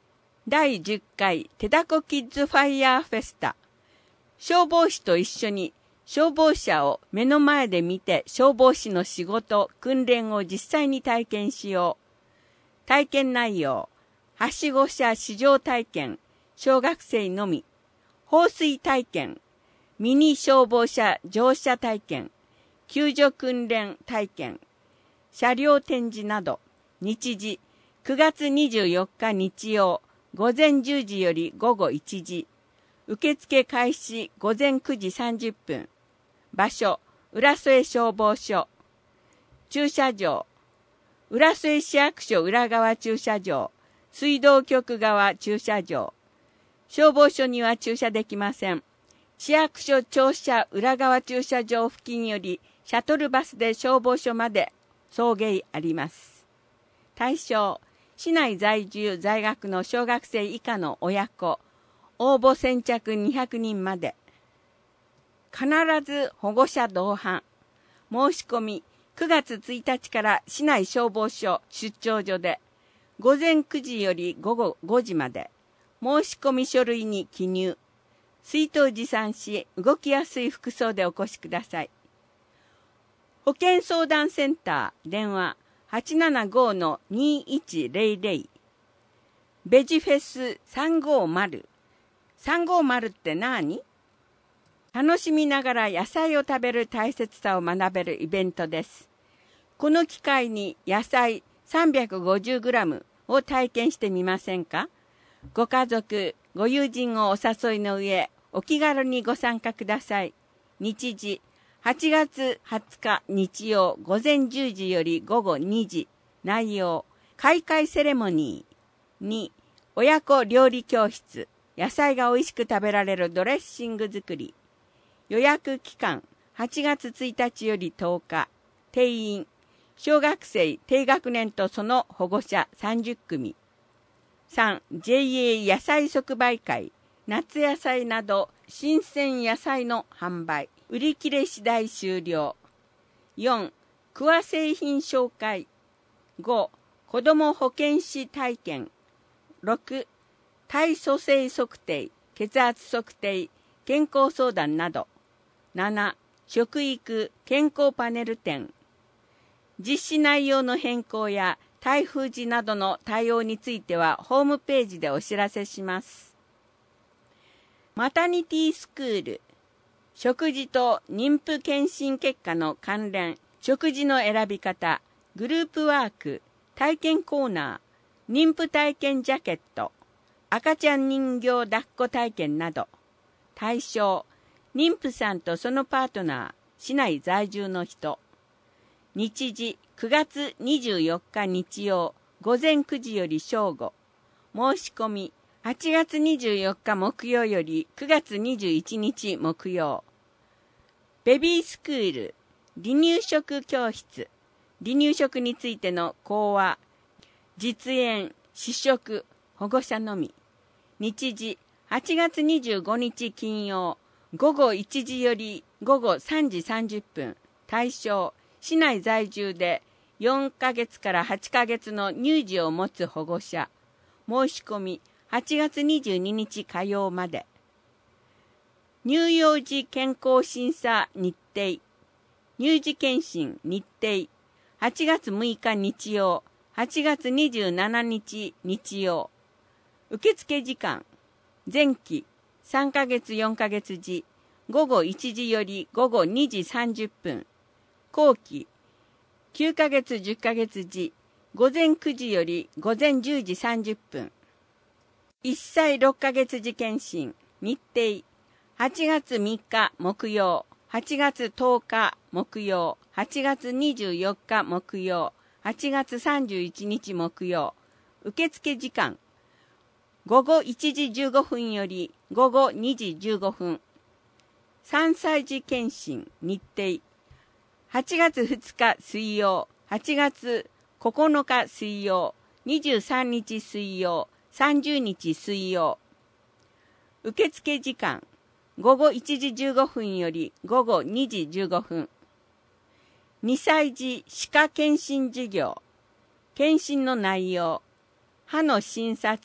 だいじゅっかい手だこキッズファイヤーフェスタ。消防士と一緒に消防車を目の前で見て消防士の仕事、訓練を実際に体験しよう。体験内容、はしご車試乗体験、小学生のみ。放水体験、ミニ消防車乗車体験、救助訓練体験、車両展示など、日時くがつにじゅうよっか日曜、午前じゅうじより午後いちじ。受付開始午前くじさんじゅっぷん。場所、浦添消防署。駐車場、浦添市役所裏側駐車場、水道局側駐車場。消防署には駐車できません。市役所庁舎裏側駐車場付近よりシャトルバスで消防署まで送迎あります。対象、市内在住在学の小学生以下の親子、応募先着にひゃくにんまで。必ず保護者同伴。申し込みくがつついたちから市内消防署出張所で、午前くじより午後ごじまで。申し込み書類に記入。水筒持参し、動きやすい服装でお越しください。保健相談センター、電話 はちななご のにいちぜろぜろ。ベジフェスさんごまる。さんごまるって何？楽しみながら野菜を食べる大切さを学べるイベントです。この機会に野菜 さんびゃくごじゅうグラム を体験してみませんか？ご家族、ご友人をお誘いの上、お気軽にご参加ください。日時、はちがつはつか日曜午前じゅうじより午後にじ。内容、開会セレモニー。に、親子料理教室。野菜が美味しく食べられるドレッシング作り。予約期間、はちがつついたちよりとおか。定員、小学生低学年とその保護者さんじゅっくみ。さん. ジェイエー 野菜即売会、夏野菜など新鮮野菜の販売、売り切れ次第終了。よん. 桑製品紹介。ご. 子ども保健師体験。ろく. 体組成測定、血圧測定、健康相談など。なな. 食育、健康パネル展。実施内容の変更や台風時などの対応についてはホームページでお知らせします。マタニティスクール、食事と妊婦検診結果の関連、食事の選び方、グループワーク、体験コーナー、妊婦体験ジャケット、赤ちゃん人形抱っこ体験など。対象、妊婦さんとそのパートナー、市内在住の人。日時、くがつにじゅうよっか日曜、午前くじより正午。申し込み、はちがつにじゅうよっか木曜よりくがつにじゅういちにち木曜。ベビースクール、離乳食教室。離乳食についての講話、実演、試食、保護者のみ。日時、はちがつにじゅうごにち金曜、午後いちじより午後さんじさんじゅっぷん。対象、市内在住でよんかげつからはちかげつの乳児を持つ保護者。申し込みはちがつにじゅうににち火曜まで。乳幼児健康審査日程。乳児検診日程。はちがつむいか日曜、はちがつにじゅうしちにち日曜。受付時間。前期さんかげつよんかげつ時、午後いちじより午後にじさんじゅっぷん。後期きゅうかげつじゅっかげつ時、午前くじより午前じゅうじさんじゅっぷん。いっさいろっかげつ時検診日程。はちがつみっか木曜、はちがつとおか木曜、はちがつにじゅうよっか木曜、はちがつさんじゅういちにち木曜。受付時間。午後いちじじゅうごふんより午後にじじゅうごふん。さんさい児検診日程。はちがつふつか水曜、はちがつここのか水曜、にじゅうさんにち水曜、さんじゅうにち水曜。受付時間。午後いちじじゅうごふんより午後にじじゅうごふん。にさい児歯科検診事業。検診の内容。歯の診察、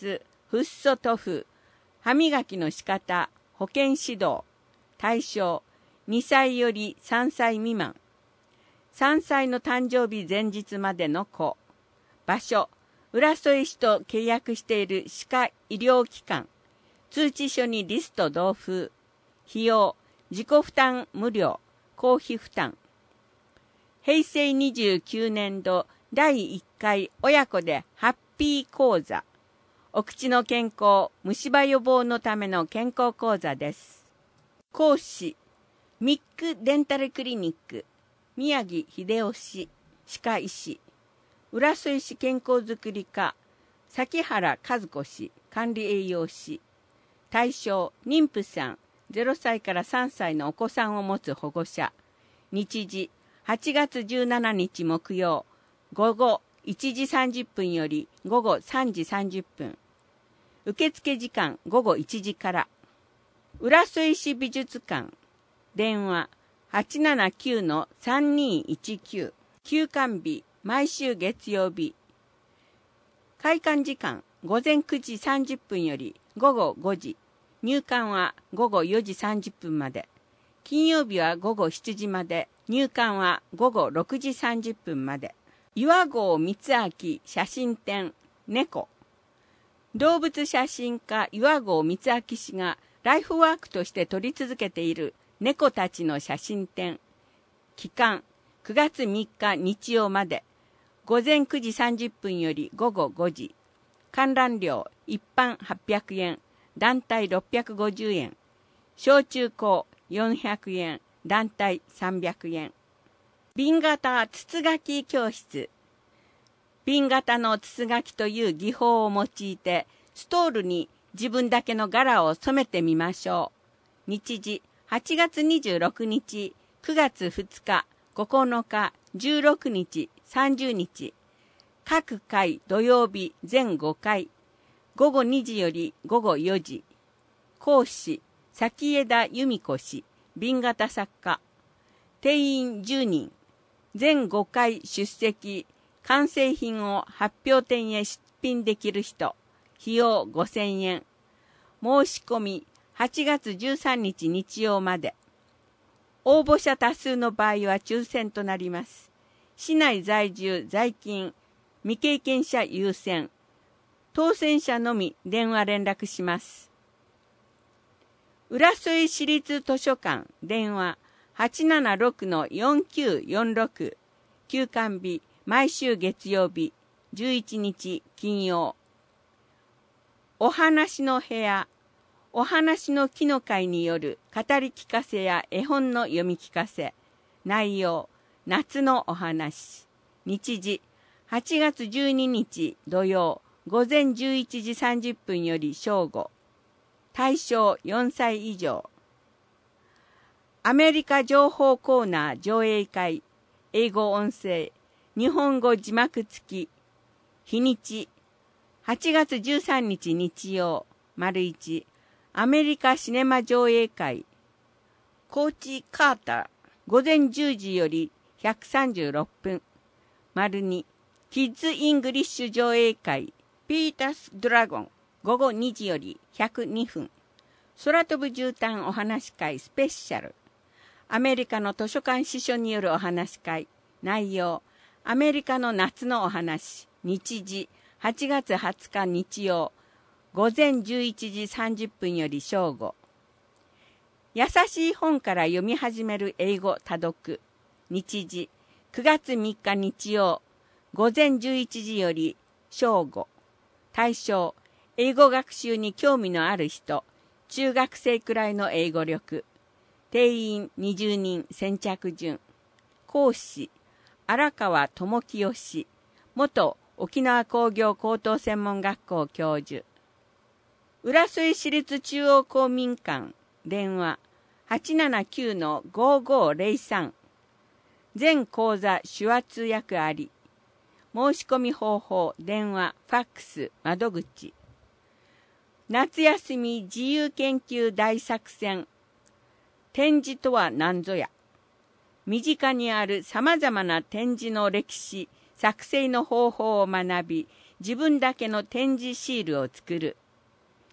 フッ素塗布、歯磨きの仕方、保健指導。対象、にさいよりさんさい未満。さんさいの誕生日前日までの子。場所、浦添市と契約している歯科医療機関。通知書にリスト同封。費用、自己負担無料、公費負担。へいせいにじゅうきゅうねんどだいいっかい親子でハッピー講座。お口の健康、虫歯予防のための健康講座です。講師、ミックデンタルクリニック、宮城秀夫氏、歯科医師、浦添市健康づくり課、崎原和子氏、管理栄養士。対象、妊婦さん、ゼロさいからさんさいのお子さんを持つ保護者。日時、はちがつじゅうしちにち木曜、午後いちじさんじゅっぷんより午後さんじさんじゅっぷん。受付時間午後いちじから。浦添市美術館。電話 はちななきゅうのさんにいちきゅう。休館日、毎週月曜日。開館時間ごぜんくじさんじゅっぷんより午後ごじ。入館は午後よじさんじゅっぷんまで。金曜日は午後しちじまで。入館は午後ろくじさんじゅっぷんまで。岩合光明写真展、猫。動物写真家岩合光明氏がライフワークとして撮り続けている猫たちの写真展。期間くがつみっか日曜まで。午前くじさんじゅっぷんより午後ごじ。観覧料一般はっぴゃくえん、団体ろっぴゃくごじゅうえん。小中高よんひゃくえん、団体さんびゃくえん。瓶型筒書き教室。瓶型の筒書きという技法を用いて、ストールに自分だけの柄を染めてみましょう。日時、はちがつにじゅうろくにち、くがつふつか、ここのか、じゅうろくにち、さんじゅうにち。各回土曜日全ごかい。ごごにじよりごごよじ。講師、崎枝由美子氏、瓶型作家。定員じゅうにん。全ごかい出席。完成品を発表展へ出品できる人。費用ごせんえん。申し込みはちがつじゅうさんにち日曜まで。応募者多数の場合は抽選となります。市内在住在勤未経験者優先。当選者のみ電話連絡します。浦添市立図書館電話 はちななろくのよんきゅうよんろく。休館日毎週月曜日じゅういちにち金曜。お話の部屋。お話の木の会による語り聞かせや絵本の読み聞かせ。内容、夏のお話。日時、はちがつじゅうににち土曜、午前じゅういちじさんじゅっぷんより正午。対象よんさい以上。アメリカ情報コーナー上映会。英語音声、日本語字幕付き。日にち、はちがつじゅうさんにち日曜、丸一、アメリカシネマ上映会。コーチ・カーター、午前じゅうじよりひゃくさんじゅうろっぷん。丸二、キッズ・イングリッシュ上映会。ピータス・ドラゴン、午後にじよりひゃくにふん。空飛ぶ絨毯お話会スペシャル。アメリカの図書館司書によるお話会。内容、アメリカの夏のお話。日時、はちがつはつか日曜、午前じゅういちじさんじゅっぷんより正午。優しい本から読み始める英語多読。日時、くがつみっか日曜、午前じゅういちじより正午。対象、英語学習に興味のある人、中学生くらいの英語力。定員にじゅうにん先着順。講師、荒川智清氏、元沖縄工業高等専門学校教授。浦添市立中央公民館電話 はちななきゅうのごごぜろさん。全講座手話通訳あり。申し込み方法電話ファックス窓口。夏休み自由研究大作戦。展示とは何ぞや。身近にあるさまざまな展示の歴史、作成の方法を学び、自分だけの展示シールを作る。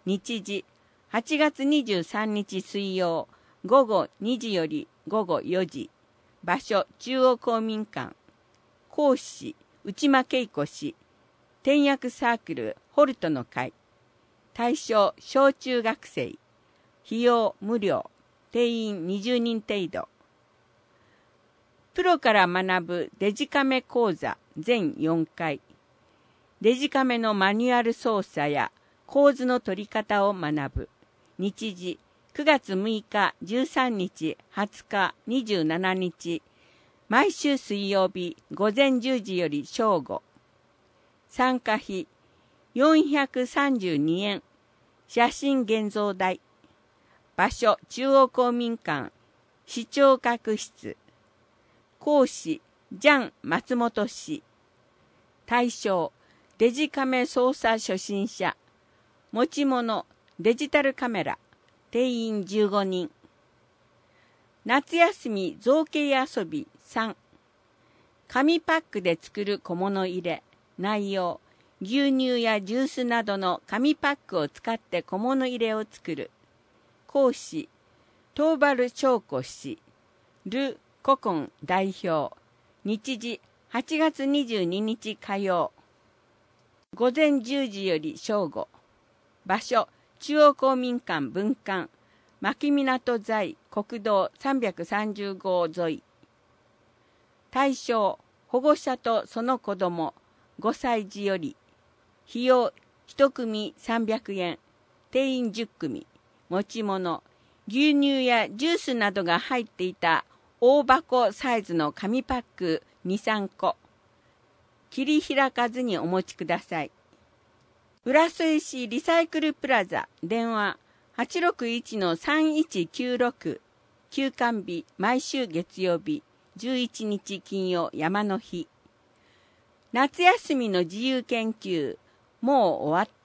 日時はちがつにじゅうさんにち水曜ごごにじよりごごよじ。場所中央公民館。講師内間恵子氏。転訳サークルホルトの会。対象小中学生。費用無料。定員にじゅうにん程度。プロから学ぶデジカメ講座全よんかい。デジカメのマニュアル操作や構図の取り方を学ぶ。日時くがつむいか、じゅうさんにち、はつか、にじゅうしちにち。毎週水曜日午前じゅうじより正午。参加費よんひゃくさんじゅうにえん。写真現像代。場所中央公民館視聴覚室。講師ジャン松本氏。対象デジカメ操作初心者。持ち物デジタルカメラ。定員じゅうごにん。夏休み造形遊びさん。紙パックで作る小物入れ。内容牛乳やジュースなどの紙パックを使って小物入れを作る。講師東原翔子氏。ル・ココン代表。日時はちがつにじゅうににち火曜。午前じゅうじより正午。場所中央公民館分館。牧港在国道さんびゃくさんじゅうごう沿い。対象保護者とその子供ごさいじより。費用いちくみさんびゃくえん。定員じゅっくみ。持ち物牛乳やジュースなどが入っていた大箱サイズの紙パックにさんこ。切り開かずにお持ちください。浦添市リサイクルプラザ電話 はちろくいちのさんいちきゅうろく。休館日毎週月曜日じゅういちにち金曜山の日。夏休みの自由研究もう終わった？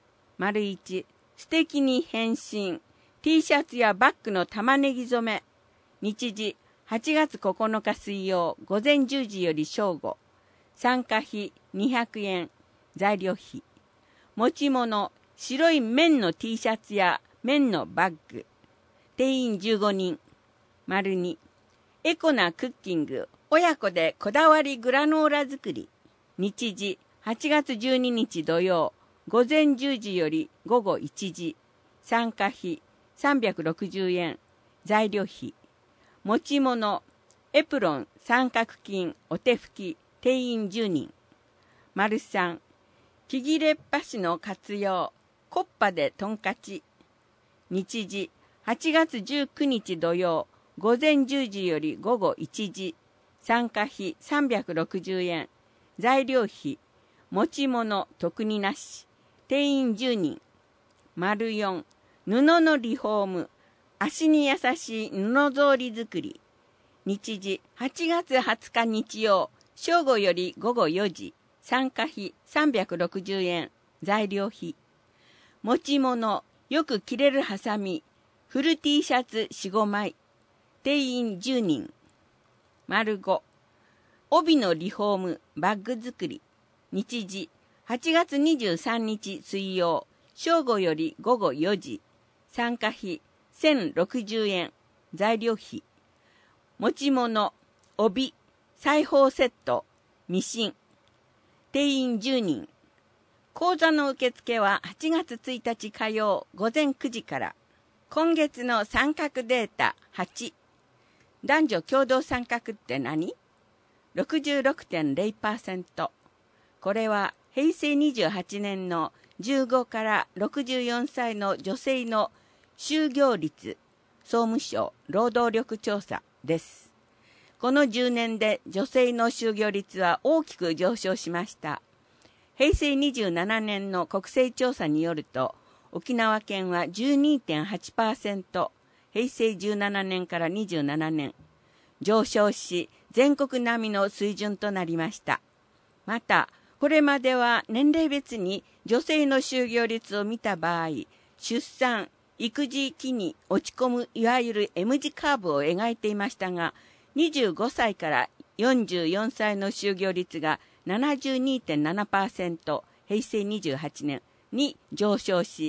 ① 素敵に変身 T シャツやバッグの玉ねぎ染め。日時はちがつここのか水曜午前じゅうじより正午。参加費にひゃくえん。材料費。持ち物白い綿の T シャツや綿のバッグ。定員じゅうごにん。にエコなクッキング親子でこだわりグラノーラ作り。日時はちがつじゅうににち土曜午前じゅうじよりごごいちじ。参加費さんびゃくろくじゅうえん。材料費。持ち物エプロン三角巾お手拭き。定員じゅうにん。さん木切れっ端の活用コッパでトンカチ。日時はちがつじゅうくにち土曜午前じゅうじよりごごいちじ。参加費さんびゃくろくじゅうえん。材料費。持ち物特になし。定員じゅうにん。よん布のリフォーム足に優しい布草履作り。日時はちがつはつか日曜正午よりごごよじ。参加費さんびゃくろくじゅうえん。材料費。持ち物よく着れるハサミフル T シャツよん、ごまい。定員じゅうにん。ご帯のリフォームバッグ作り。日時はちがつにじゅうさんにち水曜正午よりごごよじ。参加費せんろくじゅうえん。材料費。持ち物帯裁縫セットミシン。定員じゅうにん。講座の受付ははちがつついたち火曜午前くじから。今月の参画データはち。男女共同参画って何？ ろくじゅうろくてんゼロパーセント。これはへいせいにじゅうはちねんのじゅうごからろくじゅうよんさいの女性の就業率総務省労働力調査です。このじゅうねんで女性の就業率は大きく上昇しました。へいせいにじゅうななねんの国勢調査によると、沖縄県は じゅうにてんはちパーセント、へいせいじゅうななねんからにじゅうななねん、上昇し全国並みの水準となりました。また、これまでは年齢別に女性の就業率を見た場合、出産、育児期に落ち込むいわゆる エム 字カーブを描いていましたが、にじゅうごさいからよんじゅうよんさいの就業率が ななじゅうにてんななパーセント、へいせいにじゅうはちねんに上昇し、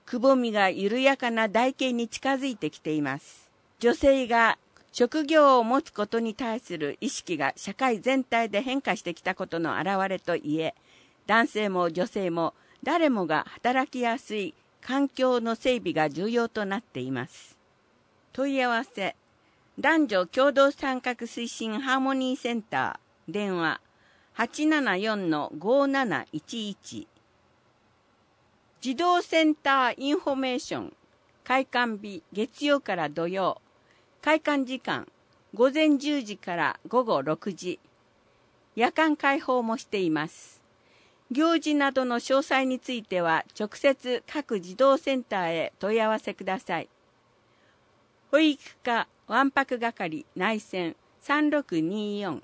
くぼみが緩やかな台形に近づいてきています。女性が職業を持つことに対する意識が社会全体で変化してきたことの表れといえ、男性も女性も誰もが働きやすい環境の整備が重要となっています。問い合わせ、男女共同参画推進ハーモニーセンター、電話 はちななよんのごなないちいち。児童センターインフォメーション、開館日月曜から土曜、開館時間午前じゅうじから午後ろくじ、夜間開放もしています。行事などの詳細については直接各児童センターへ問い合わせください。保育課わんぱく係内線さんろくによん。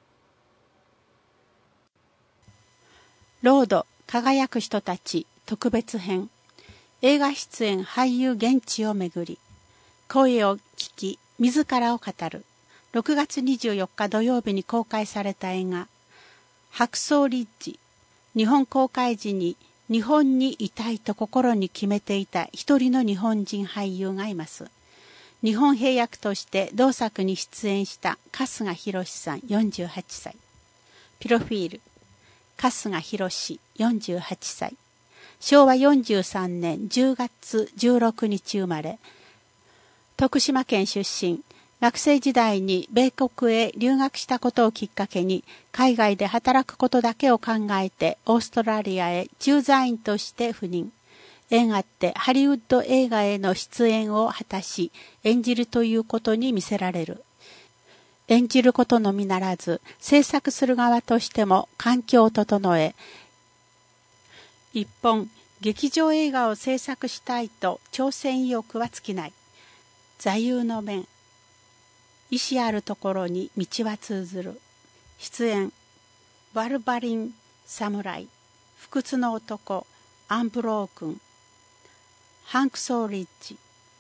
ロード輝く人たち特別編、映画出演俳優現地をめぐり、声を聞き自らを語る。ろくがつにじゅうよっか土曜日に公開された映画ハクソーリッジ。日本公開時に日本にいたいと心に決めていた一人の日本人俳優がいます。日本兵役として同作に出演した春日博さんよんじゅうはっさい。プロフィール、春日博よんじゅうはっさい。しょうわよんじゅうさんねんじゅうがつじゅうろくにち生まれ。徳島県出身。学生時代に米国へ留学したことをきっかけに海外で働くことだけを考えてオーストラリアへ駐在員として赴任。縁あってハリウッド映画への出演を果たし演じるということに魅せられる。演じることのみならず制作する側としても環境を整え、一本劇場映画を制作したいと挑戦意欲は尽きない。座右の銘、意志あるところに道は通ずる。出演ワルバリン侍、不屈の男、アンブロー君、ハンクソーリッジ。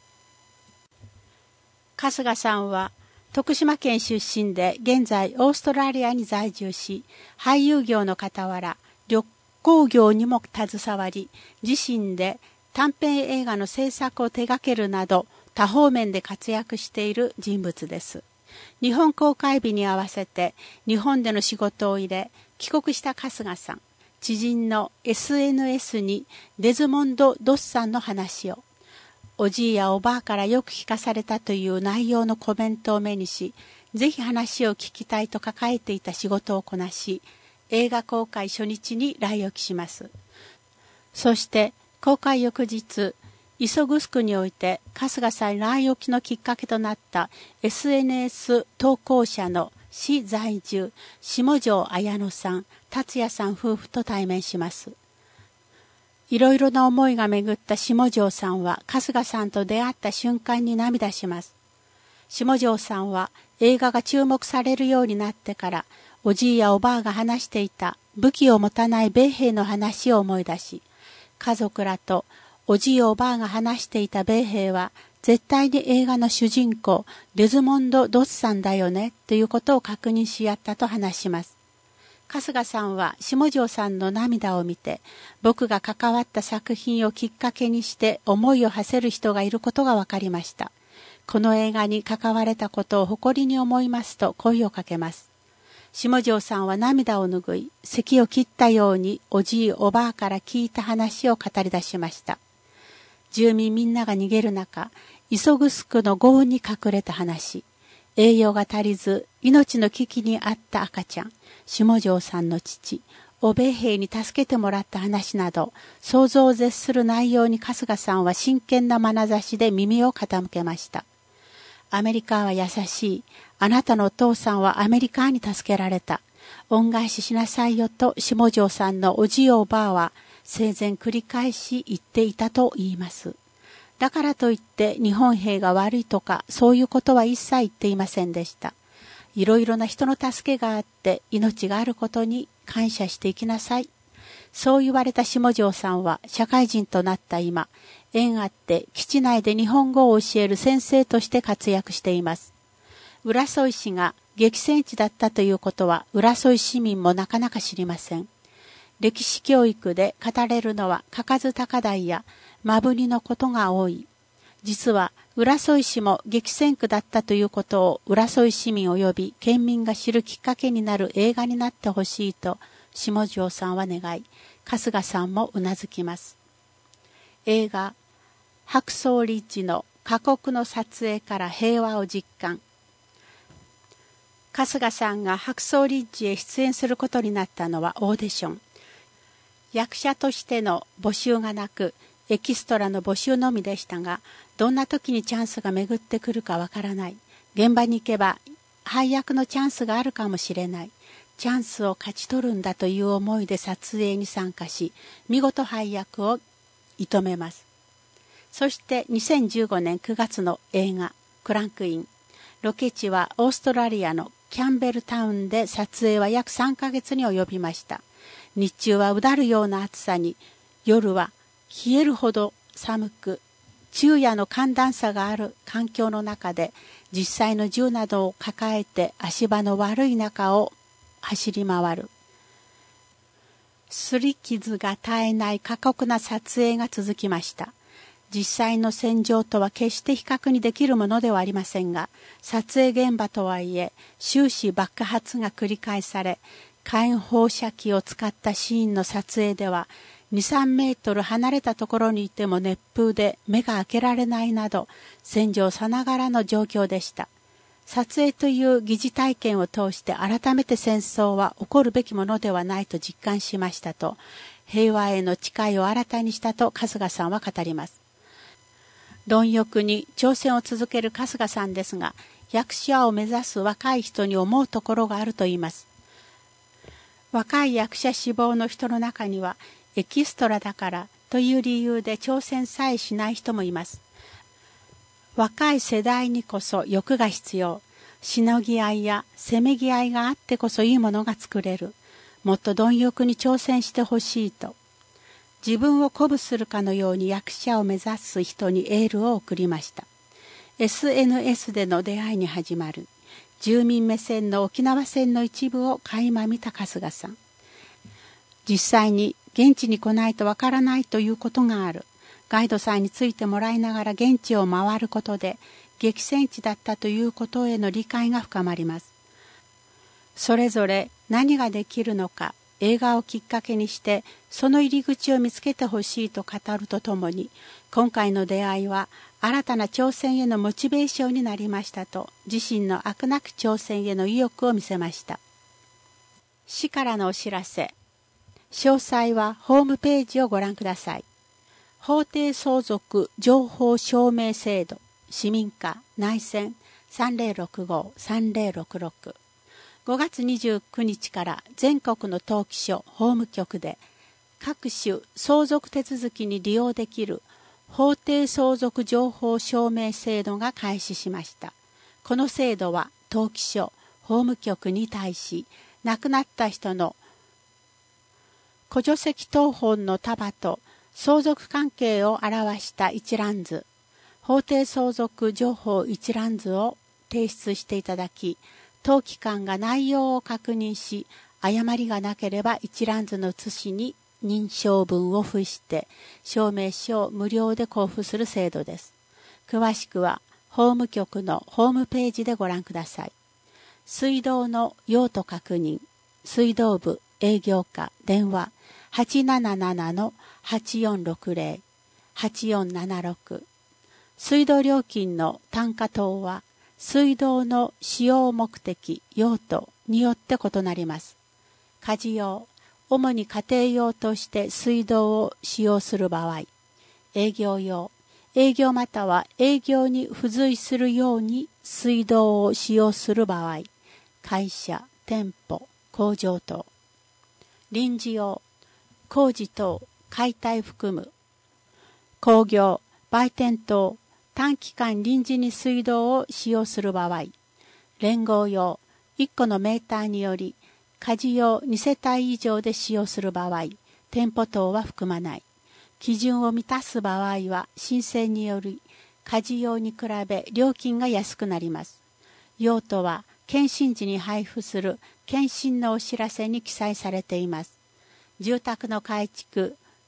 春日さんは徳島県出身で現在オーストラリアに在住し、俳優業の傍ら旅行業にも携わり、自身で短編映画の制作を手掛けるなど多方面で活躍している人物です。日本公開日に合わせて日本での仕事を入れ、帰国した春日さん、知人の エスエヌエス にデズモンド・ドッサンの話を、おじいやおばあからよく聞かされたという内容のコメントを目にし、ぜひ話を聞きたいと抱えていた仕事をこなし、映画公開初日に来沖します。そして公開翌日、磯城において春日さん来沖のきっかけとなった エスエヌエス 投稿者の市在住下條綾乃さん、達也さん夫婦と対面します。いろいろな思いが巡った下條さんは春日さんと出会った瞬間に涙します。下條さんは映画が注目されるようになってからおじいやおばあが話していた武器を持たない米兵の話を思い出し、家族らとおじいおばあが話していた米兵は絶対に映画の主人公デズモンド・ドッサンだよねということを確認し合ったと話します。春日さんは下條さんの涙を見て、僕が関わった作品をきっかけにして思いを馳せる人がいることが分かりました。この映画に関われたことを誇りに思いますと声をかけます。下條さんは涙を拭い、咳を切ったようにおじいおばあから聞いた話を語り出しました。住民みんなが逃げる中、磯城の豪雨に隠れた話、栄養が足りず命の危機にあった赤ちゃん、下條さんの父、お米兵に助けてもらった話など、想像を絶する内容に春日さんは真剣な眼差しで耳を傾けました。アメリカは優しい。あなたのお父さんはアメリカに助けられた。恩返ししなさいよと下條さんのおじいおばあは生前繰り返し言っていたと言います。だからといって日本兵が悪いとかそういうことは一切言っていませんでした。いろいろな人の助けがあって命があることに感謝していきなさい。そう言われた下條さんは社会人となった今、縁あって基地内で日本語を教える先生として活躍しています。浦添市が激戦地だったということは浦添市民もなかなか知りません。歴史教育で語れるのは嘉数高台やマブリのことが多い。実は浦添市も激戦区だったということを浦添市民及び県民が知るきっかけになる映画になってほしいと下條さんは願い、春日さんもうなずきます。映画白草リッジの過酷の撮影から平和を実感。春日さんが白草リッジへ出演することになったのはオーディション。役者としての募集がなく、エキストラの募集のみでしたが、どんな時にチャンスが巡ってくるかわからない。現場に行けば配役のチャンスがあるかもしれない。チャンスを勝ち取るんだという思いで撮影に参加し、見事配役を射止めます。そしてにせんじゅうごねんくがつの映画クランクイン。ロケ地はオーストラリアのキャンベルタウンで撮影は約さんかげつに及びました。日中はうだるような暑さに、夜は冷えるほど寒く、昼夜の寒暖差がある環境の中で、実際の銃などを抱えて足場の悪い中を走り回る。擦り傷が絶えない過酷な撮影が続きました。実際の戦場とは決して比較にできるものではありませんが、撮影現場とはいえ、終始爆発が繰り返され、火炎放射器を使ったシーンの撮影では、に、さんメートル離れたところにいても熱風で目が開けられないなど、戦場さながらの状況でした。撮影という疑似体験を通して改めて戦争は起こるべきものではないと実感しましたと、平和への誓いを新たにしたと春日さんは語ります。貪欲に挑戦を続ける春日さんですが、役者を目指す若い人に思うところがあるといいます。若い役者志望の人の中には、エキストラだからという理由で挑戦さえしない人もいます。若い世代にこそ欲が必要。しのぎ合いやせめぎ合いがあってこそいいものが作れる。もっと貪欲に挑戦してほしいと。自分を鼓舞するかのように役者を目指す人にエールを送りました。エスエヌエス での出会いに始まる。住民目線の沖縄戦の一部を垣間見た春日さん。実際に現地に来ないとわからないということがある。ガイドさんについてもらいながら現地を回ることで、激戦地だったということへの理解が深まります。それぞれ何ができるのか、映画をきっかけにして、その入り口を見つけてほしいと語るとともに、今回の出会いは新たな挑戦へのモチベーションになりましたと、自身の飽くなく挑戦への意欲を見せました。市からのお知らせ。詳細はホームページをご覧ください。法定相続情報証明制度、市民課内線 さんぜろろくご さんぜろろくろく。ごがつにじゅうくにちから全国の登記所法務局で各種相続手続きに利用できる法定相続情報証明制度が開始しました。この制度は登記所法務局に対し、亡くなった人の古除籍謄本の束と相続関係を表した一覧図、法定相続情報一覧図を提出していただき、当機関が内容を確認し、誤りがなければ一覧図の写しに認証文を付して証明書を無料で交付する制度です。詳しくは法務局のホームページでご覧ください。水道の用途確認、水道部営業課電話 はちなななな はちよんろくぜろ はちよんななろく。水道料金の単価等は水道の使用目的、用途によって異なります。家事用、主に家庭用として水道を使用する場合、営業用、営業または営業に付随するように水道を使用する場合、会社、店舗、工場等、臨時用、工事等、解体含む、工業、売店等、短期間臨時に水道を使用する場合、連合用、いっこのメーターにより、家事用にせたい以上で使用する場合、店舗等は含まない。基準を満たす場合は、申請により、家事用に比べ料金が安くなります。用途は、検診時に配布する検診のお知らせに記載されています。住宅の改築、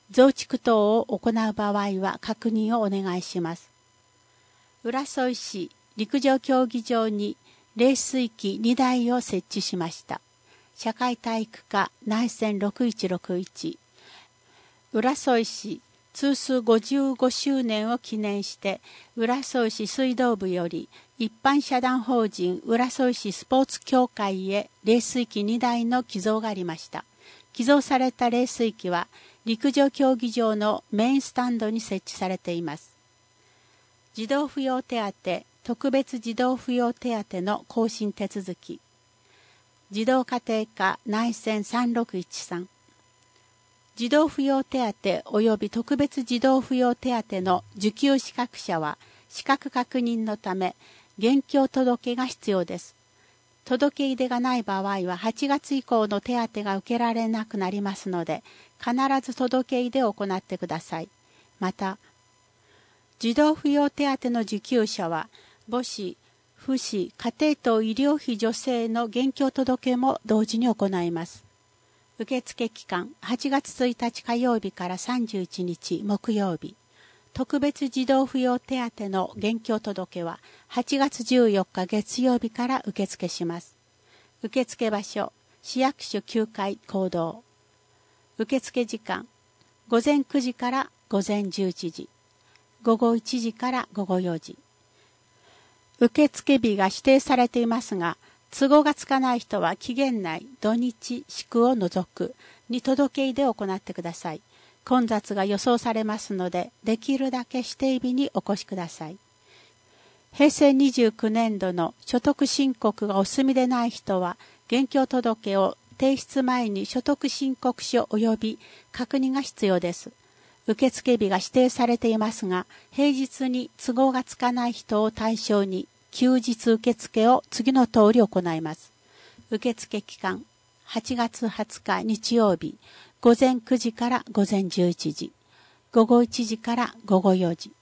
増築等を行う場合は確認をお願いします。浦添市陸上競技場に冷水機にだいを設置しました。社会体育科内線ろくいちろくいち。浦添市通数ごじゅうごしゅうねんを記念して、浦添市水道部より一般社団法人浦添市スポーツ協会へ冷水機にだいの寄贈がありました。寄贈された冷水機は陸上競技場のメインスタンドに設置されています。児童扶養手当、特別児童扶養手当の更新手続き。児童家庭科内線さんろくいちさん。児童扶養手当及び特別児童扶養手当の受給資格者は資格確認のため現況届が必要です。届け出がない場合ははちがつ以降の手当が受けられなくなりますので、必ず届け出を行ってください。また、児童扶養手当の受給者は母子、父子、家庭等医療費助成の現況届も同時に行います。受付期間はちがつついたち火曜日からさんじゅういちにち木曜日。特別児童扶養手当の現況届ははちがつじゅうよっか月曜日から受付します。受付場所、市役所きゅうかい講堂。受付時間、ごぜんくじからごぜんじゅういちじ、ごごいちじからごごよじ。受付日が指定されていますが、都合がつかない人は期限内、土日、祝を除くに届け出を行ってください。混雑が予想されますので、できるだけ指定日にお越しください。へいせいにじゅうきゅうねんどの所得申告がお済みでない人は、現況届を提出前に所得申告書及び確認が必要です。受付日が指定されていますが、平日に都合がつかない人を対象に、休日受付を次の通り行います。受付期間、はちがつはつか日曜日、ごぜんくじからごぜんじゅういちじ、ごごいちじからごごよじ。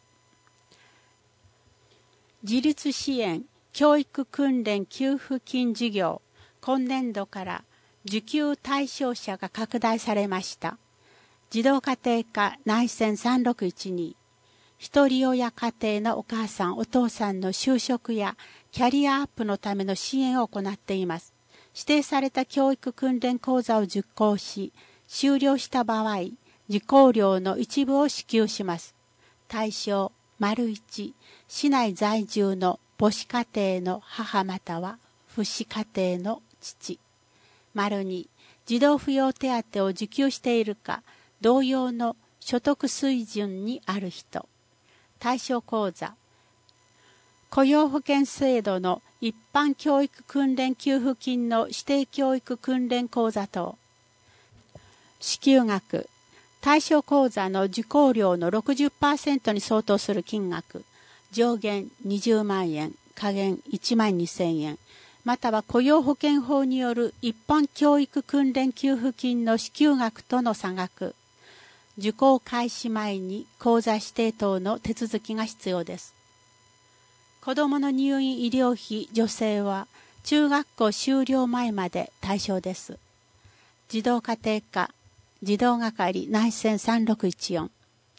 自立支援教育訓練給付金事業、今年度から受給対象者が拡大されました。児童家庭科内線さんろくいちに。一人親家庭のお母さんお父さんの就職やキャリアアップのための支援を行っています。指定された教育訓練講座を受講し、修了した場合、受講料の一部を支給します。対象、丸一、市内在住の母子家庭の母または父子家庭の父。丸二、児童扶養手当を受給しているか、同様の所得水準にある人。対象講座、雇用保険制度の一般教育訓練給付金の指定教育訓練講座等。支給額、対象講座の受講料の ろくじゅっパーセント に相当する金額、上限にじゅうまんえん、下限いちまんにせんえん、または雇用保険法による一般教育訓練給付金の支給額との差額、受講開始前に口座指定等の手続きが必要です。子どもの入院医療費助成は中学校修了前まで対象です。児童家庭科児童係内線さんろくいちよん。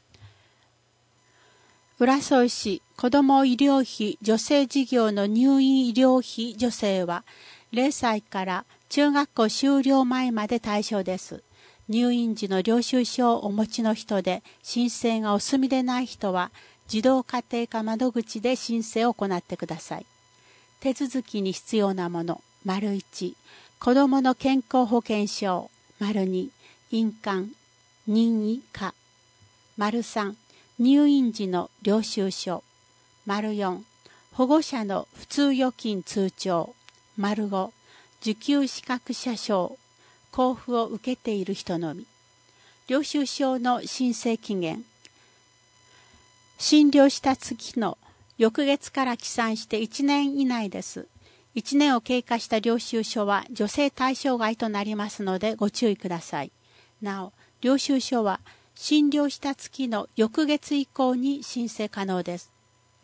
浦添市子ども医療費助成事業の入院医療費助成はれいさいから中学校修了前まで対象です。入院時の領収書をお持ちの人で申請がお済みでない人は児童家庭科窓口で申請を行ってください。手続きに必要なもの、丸一、子どもの健康保険証、丸二、印鑑、任意化、丸三、入院時の領収書、丸四、保護者の普通預金通帳、丸五、受給資格者証、交付を受けている人のみ。領収書の申請期限。診療した月の翌月から起算していちねん以内です。いちねんを経過した領収書は助成対象外となりますのでご注意ください。なお、領収書は診療した月の翌月以降に申請可能です。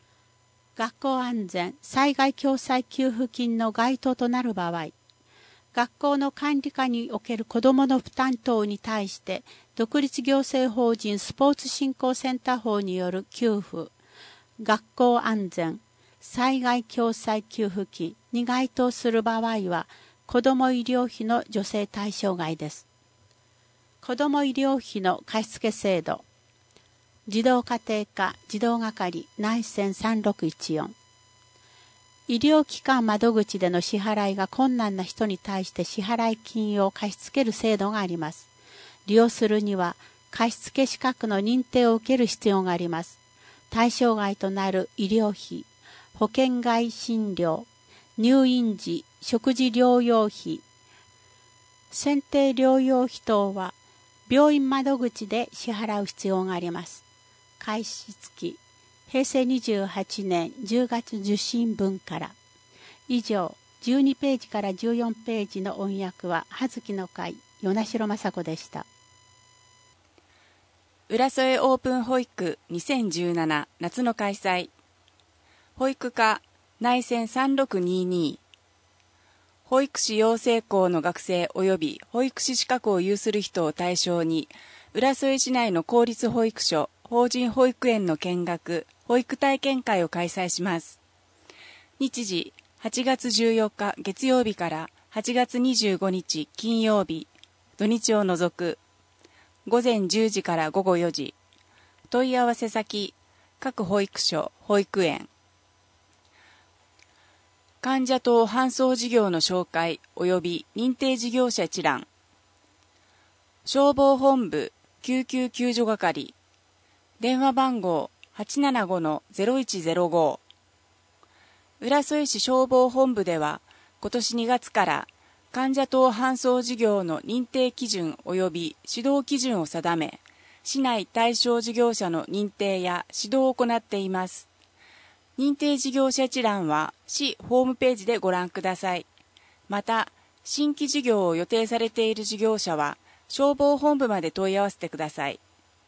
学校安全・災害共済給付金の該当となる場合、 学校の管理下における子どもの負担等に対して独立行政法人スポーツ振興センター法による給付、学校安全、災害共済給付金に該当する場合は子ども医療費の助成対象外です。子ども医療費の貸付制度、児童家庭課児童係内線さんろくいちよん、医療機関窓口での支払いが困難な人に対して支払金を貸し付ける制度があります。利用するには貸付資格の認定を受ける必要があります。対象外となる医療費、保険外診療、入院時、食事療養費、選定療養費等は病院窓口で支払う必要があります。開始付き、へいせいにじゅうはちねんじゅうがつ受信分から。以上、じゅうにページからじゅうよんページの音訳は葉月の会、与那城雅子でした。 浦添オープン保育にせんじゅうなな夏の開催。保育課内線さんろくにに、保育士養成校の学生及び保育士資格を有する人を対象に、浦添市内の公立保育所、法人保育園の見学、保育体験会を開催します。日時、はちがつじゅうよっか月曜日からはちがつにじゅうごにち金曜日、土日を除く、ごぜんじゅうじからごごよじ、問い合わせ先、各保育所、保育園。患者等搬送事業の紹介及び認定事業者一覧。消防本部救急救助係。電話番号 はちななごのゼロいちゼロご。浦添市消防本部では、今年にがつから患者等搬送事業の認定基準及び指導基準を定め、市内対象事業者の認定や指導を行っています。認定事業者一覧は市ホームページでご覧ください。また、新規事業を予定されている事業者は、消防本部まで問い合わせてください。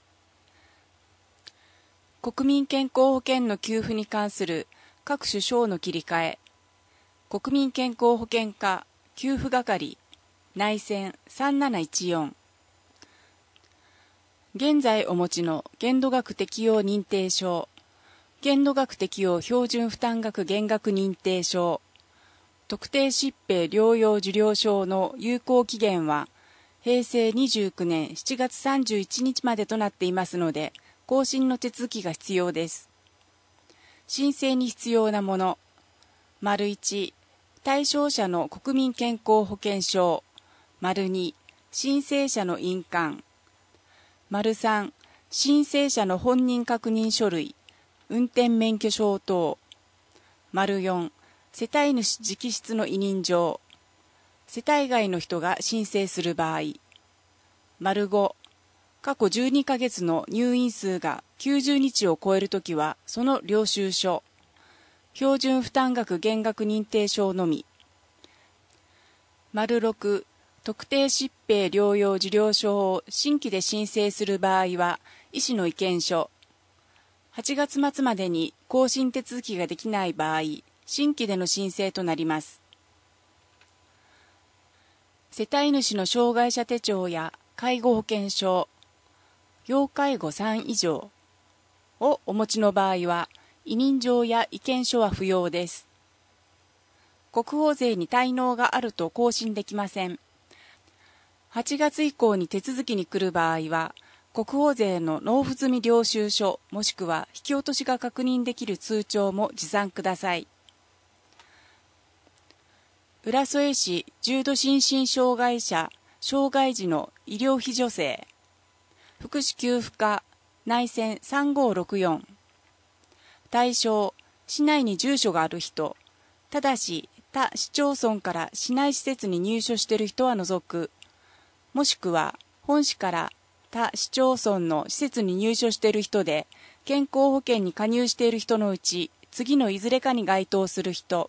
国民健康保険の給付に関する各種省の切り替え、国民健康保険課給付係内線さんなないちよん、現在お持ちの限度額適用認定証、限度額適用標準負担額減額認定証、特定疾病療養受領証の有効期限はへいせいにじゅうきゅうねんしちがつさんじゅういちにちまでとなっていますので、更新の手続きが必要です。申請に必要なもの。丸いち、対象者の国民健康保険証。丸に、申請者の印鑑。丸さん、申請者の本人確認書類、運転免許証等。丸よん、世帯主直筆の委任状。世帯外の人が申請する場合。丸ご、過去じゅうにかげつの入院数がきゅうじゅうにちを超えるときはその領収書、標準負担額減額認定証のみ。丸ろく、特定疾病療養受領証を新規で申請する場合は医師の意見書。はちがつまつまでに更新手続きができない場合、新規での申請となります。世帯主の障害者手帳や介護保険証、要介護さんいじょうをお持ちの場合は、委任状や意見書は不要です。国保税に滞納があると更新できません。はちがつ以降に手続きに来る場合は、国保税の納付済み領収書もしくは引き落としが確認できる通帳も持参ください。浦添市重度心身障害者障害児の医療費助成、福祉給付課内線さんごーろくよん。対象、市内に住所がある人、ただし他市町村から市内施設に入所している人は除く、もしくは本市から他市町村の施設に入所している人で健康保険に加入している人のうち次のいずれかに該当する人。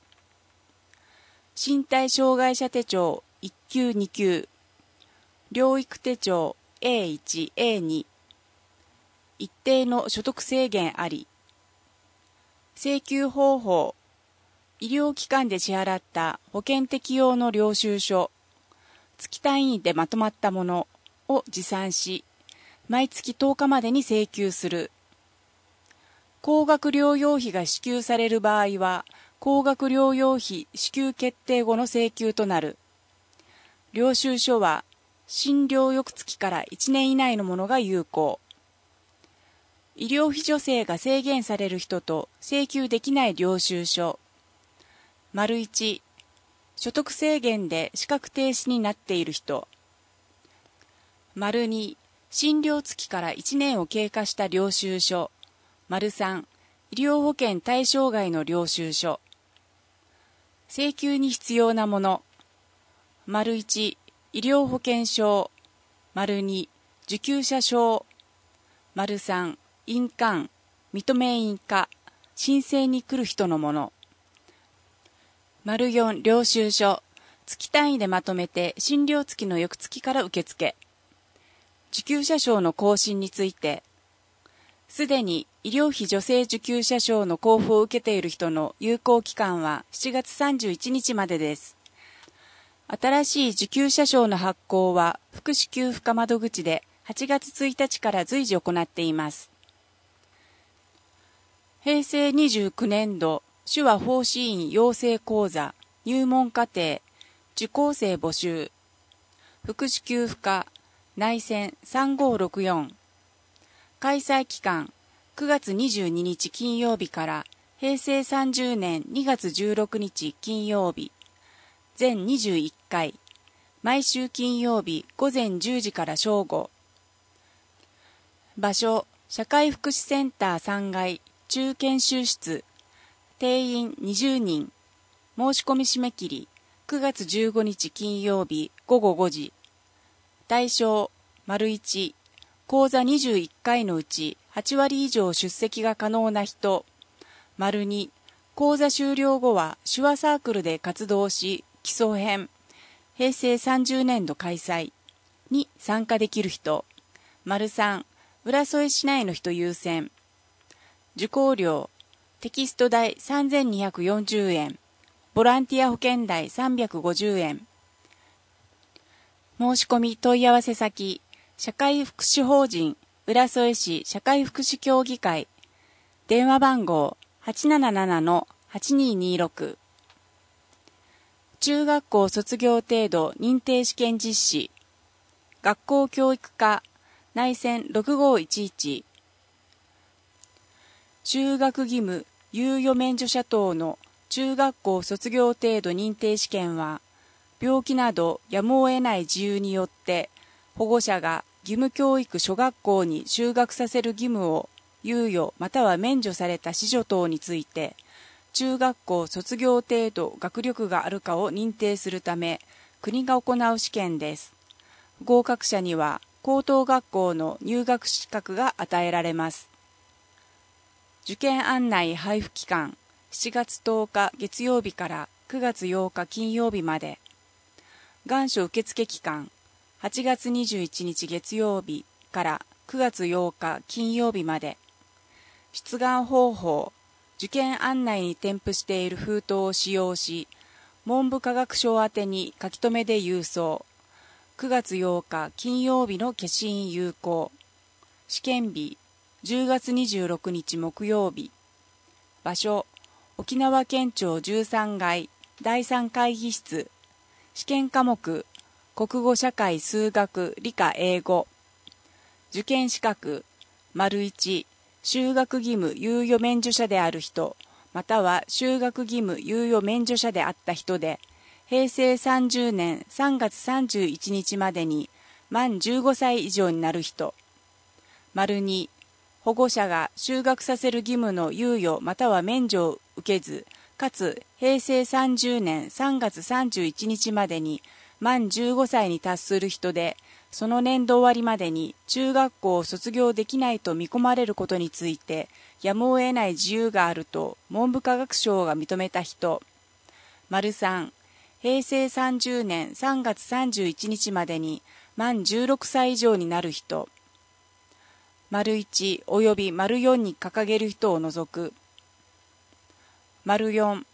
身体障害者手帳いっきゅうにきゅう、療育手帳 エーいち、エーに、一定の所得制限あり。請求方法、 医療機関で支払った保険適用の領収書、月単位でまとまったものを持参し、毎月とおかまでに請求する。高額療養費が支給される場合は、高額療養費支給決定後の請求となる。領収書は、診療翌月からいちねん以内のものが有効。医療費助成が制限される人と請求できない領収書。丸いち、所得制限で資格停止になっている人。丸に、診療月からいちねんを経過した領収書。丸さん、医療保険対象外の領収書。請求に必要なもの。丸いち、医療保険証。丸に、受給者証。丸さん、印鑑、認め印課、申請に来る人のもの。丸よん、領収書。月単位でまとめて診療月の翌月から受付。受給者証の更新について、すでに医療費助成受給者証の交付を受けている人の有効期間はしちがつさんじゅういちにちまでです。新しい受給者証の発行は福祉給付課窓口ではちがつついたちから随時行っています。へいせいにじゅうきゅうねんど手話奉仕員養成講座入門課程受講生募集福祉給付課内線さんごーろくよん開催期間くがつにじゅうににち金曜日からへいせいさんじゅうねんにがつじゅうろくにち金曜日全にじゅういっかい毎週金曜日ごぜんじゅうじから正午場所社会福祉センターさんがい中研修室定員にじゅうにん申し込み締め切りくがつじゅうごにち金曜日ごごごじ対象丸いち講座にじゅういっかいのうちはちわり以上出席が可能な人丸に講座終了後は手話サークルで活動し基礎編へいせいさんじゅうねんど開催に参加できる人丸さん浦添市内の人優先受講料テキスト代さんぜんにひゃくよんじゅうえんボランティア保険代さんびゃくごじゅうえん申し込み問い合わせ先社会福祉法人浦添市社会福祉協議会電話番号 はちななななのはちにーにーろく 中学校卒業程度認定試験実施学校教育課内線ろくごーいちいち就学義務猶予免除者等の中学校卒業程度認定試験は病気などやむを得ない事由によって保護者が義務教育諸学校に就学させる義務を猶予または免除された子女等について中学校卒業程度学力があるかを認定するため国が行う試験です。合格者には高等学校の入学資格が与えられます。受験案内配布期間しちがつとおか月曜日からくがつようか金曜日まで願書受付期間はちがつにじゅういちにち月曜日からくがつようか金曜日まで出願方法受験案内に添付している封筒を使用し文部科学省宛てに書留で郵送くがつようか金曜日の消印有効試験日じゅうがつにじゅうろくにち木曜日場所沖縄県庁じゅうさんがいだいさん会議室試験科目国語社会数学理科英語受験資格丸いち就学義務猶予免除者である人または就学義務猶予免除者であった人でへいせいさんじゅうねんさんがつさんじゅういちにちまでに満じゅうごさい以上になる人丸に保護者が就学させる義務の猶予または免除を受けずかつへいせいさんじゅうねんさんがつさんじゅういちにちまでに満じゅうごさいに達する人でその年度終わりまでに中学校を卒業できないと見込まれることについてやむを得ない自由があると文部科学省が認めた人丸さんへいせいさんじゅうねんさんがつさんじゅういちにちまでに満じゅうろくさい以上になる人丸いちおよび丸よんに掲げる人を除く丸よん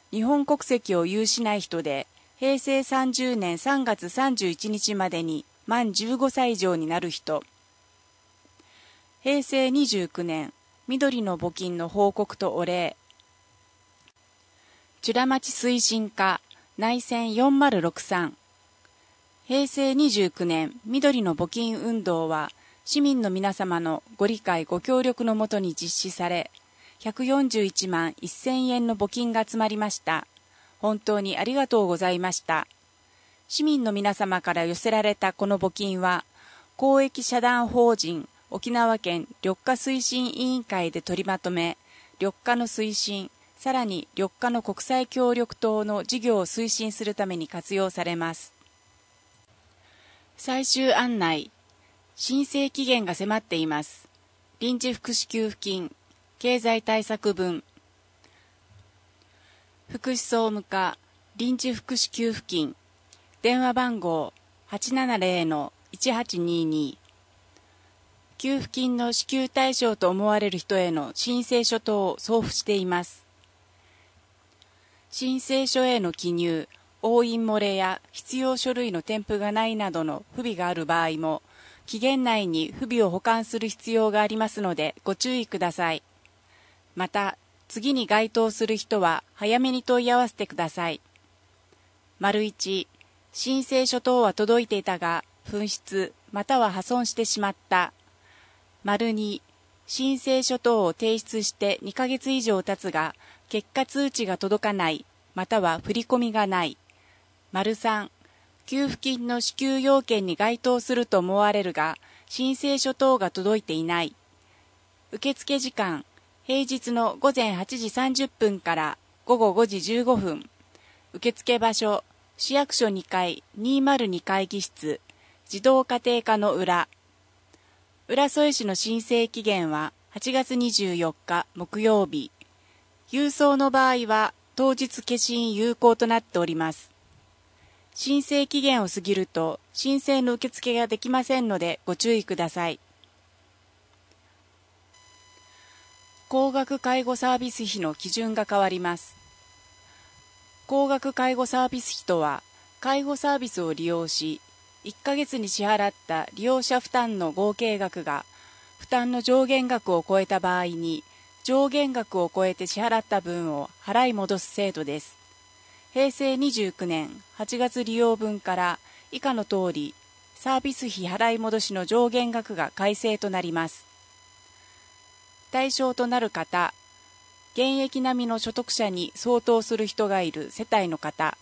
日本国籍を有しない人で、へいせいさんじゅうねんさんがつさんじゅういちにちまでに満じゅうごさい以上になる人。へいせいにじゅうきゅうねん、緑の募金の報告とお礼。チュラ町推進課内線よんまるろくさん。へいせいにじゅうきゅうねん、緑の募金運動は、市民の皆様のご理解ご協力のもとに実施され、ひゃくよんじゅういちまんせんえんの募金が集まりました。本当にありがとうございました。市民の皆様から寄せられたこの募金は、公益社団法人沖縄県緑化推進委員会で取りまとめ、緑化の推進、さらに緑化の国際協力等の事業を推進するために活用されます。最終案内。申請期限が迫っています。臨時福祉給付金、経済対策分。福祉総務課臨時福祉給付金。電話番号 はちななぜろのいちはちにに。給付金の支給対象と思われる人への申請書等を送付しています。申請書への記入、押印漏れや必要書類の添付がないなどの不備がある場合も、期限内に不備を補完する必要がありますのでご注意ください。また、次に該当する人は早めに問い合わせてください。丸いち、申請書等は届いていたが、紛失または破損してしまった。丸に、申請書等を提出してにかげつ以上経つが、結果通知が届かない、または振り込みがない。丸さん、給付金の支給要件に該当すると思われるが、申請書等が届いていない。受付時間、平日のごぜんはちじさんじゅっぷんからごごごじじゅうごふん。受付場所、市役所にかいにまるに会議室、児童家庭課の裏。浦添市の申請期限ははちがつにじゅうよっか木曜日。郵送の場合は当日消印有効となっております。申請期限を過ぎると申請の受付ができませんのでご注意ください。高額介護サービス費の基準が変わります。高額介護サービス費とは、介護サービスを利用し、いっかげつに支払った利用者負担の合計額が、負担の上限額を超えた場合に、上限額を超えて支払った分を払い戻す制度です。へいせいにじゅうきゅうねんはちがつ利用分から以下の通り、サービス費払い戻しの上限額が改正となります。対象となる方、現役並みの所得者に相当する人がいる世帯の方、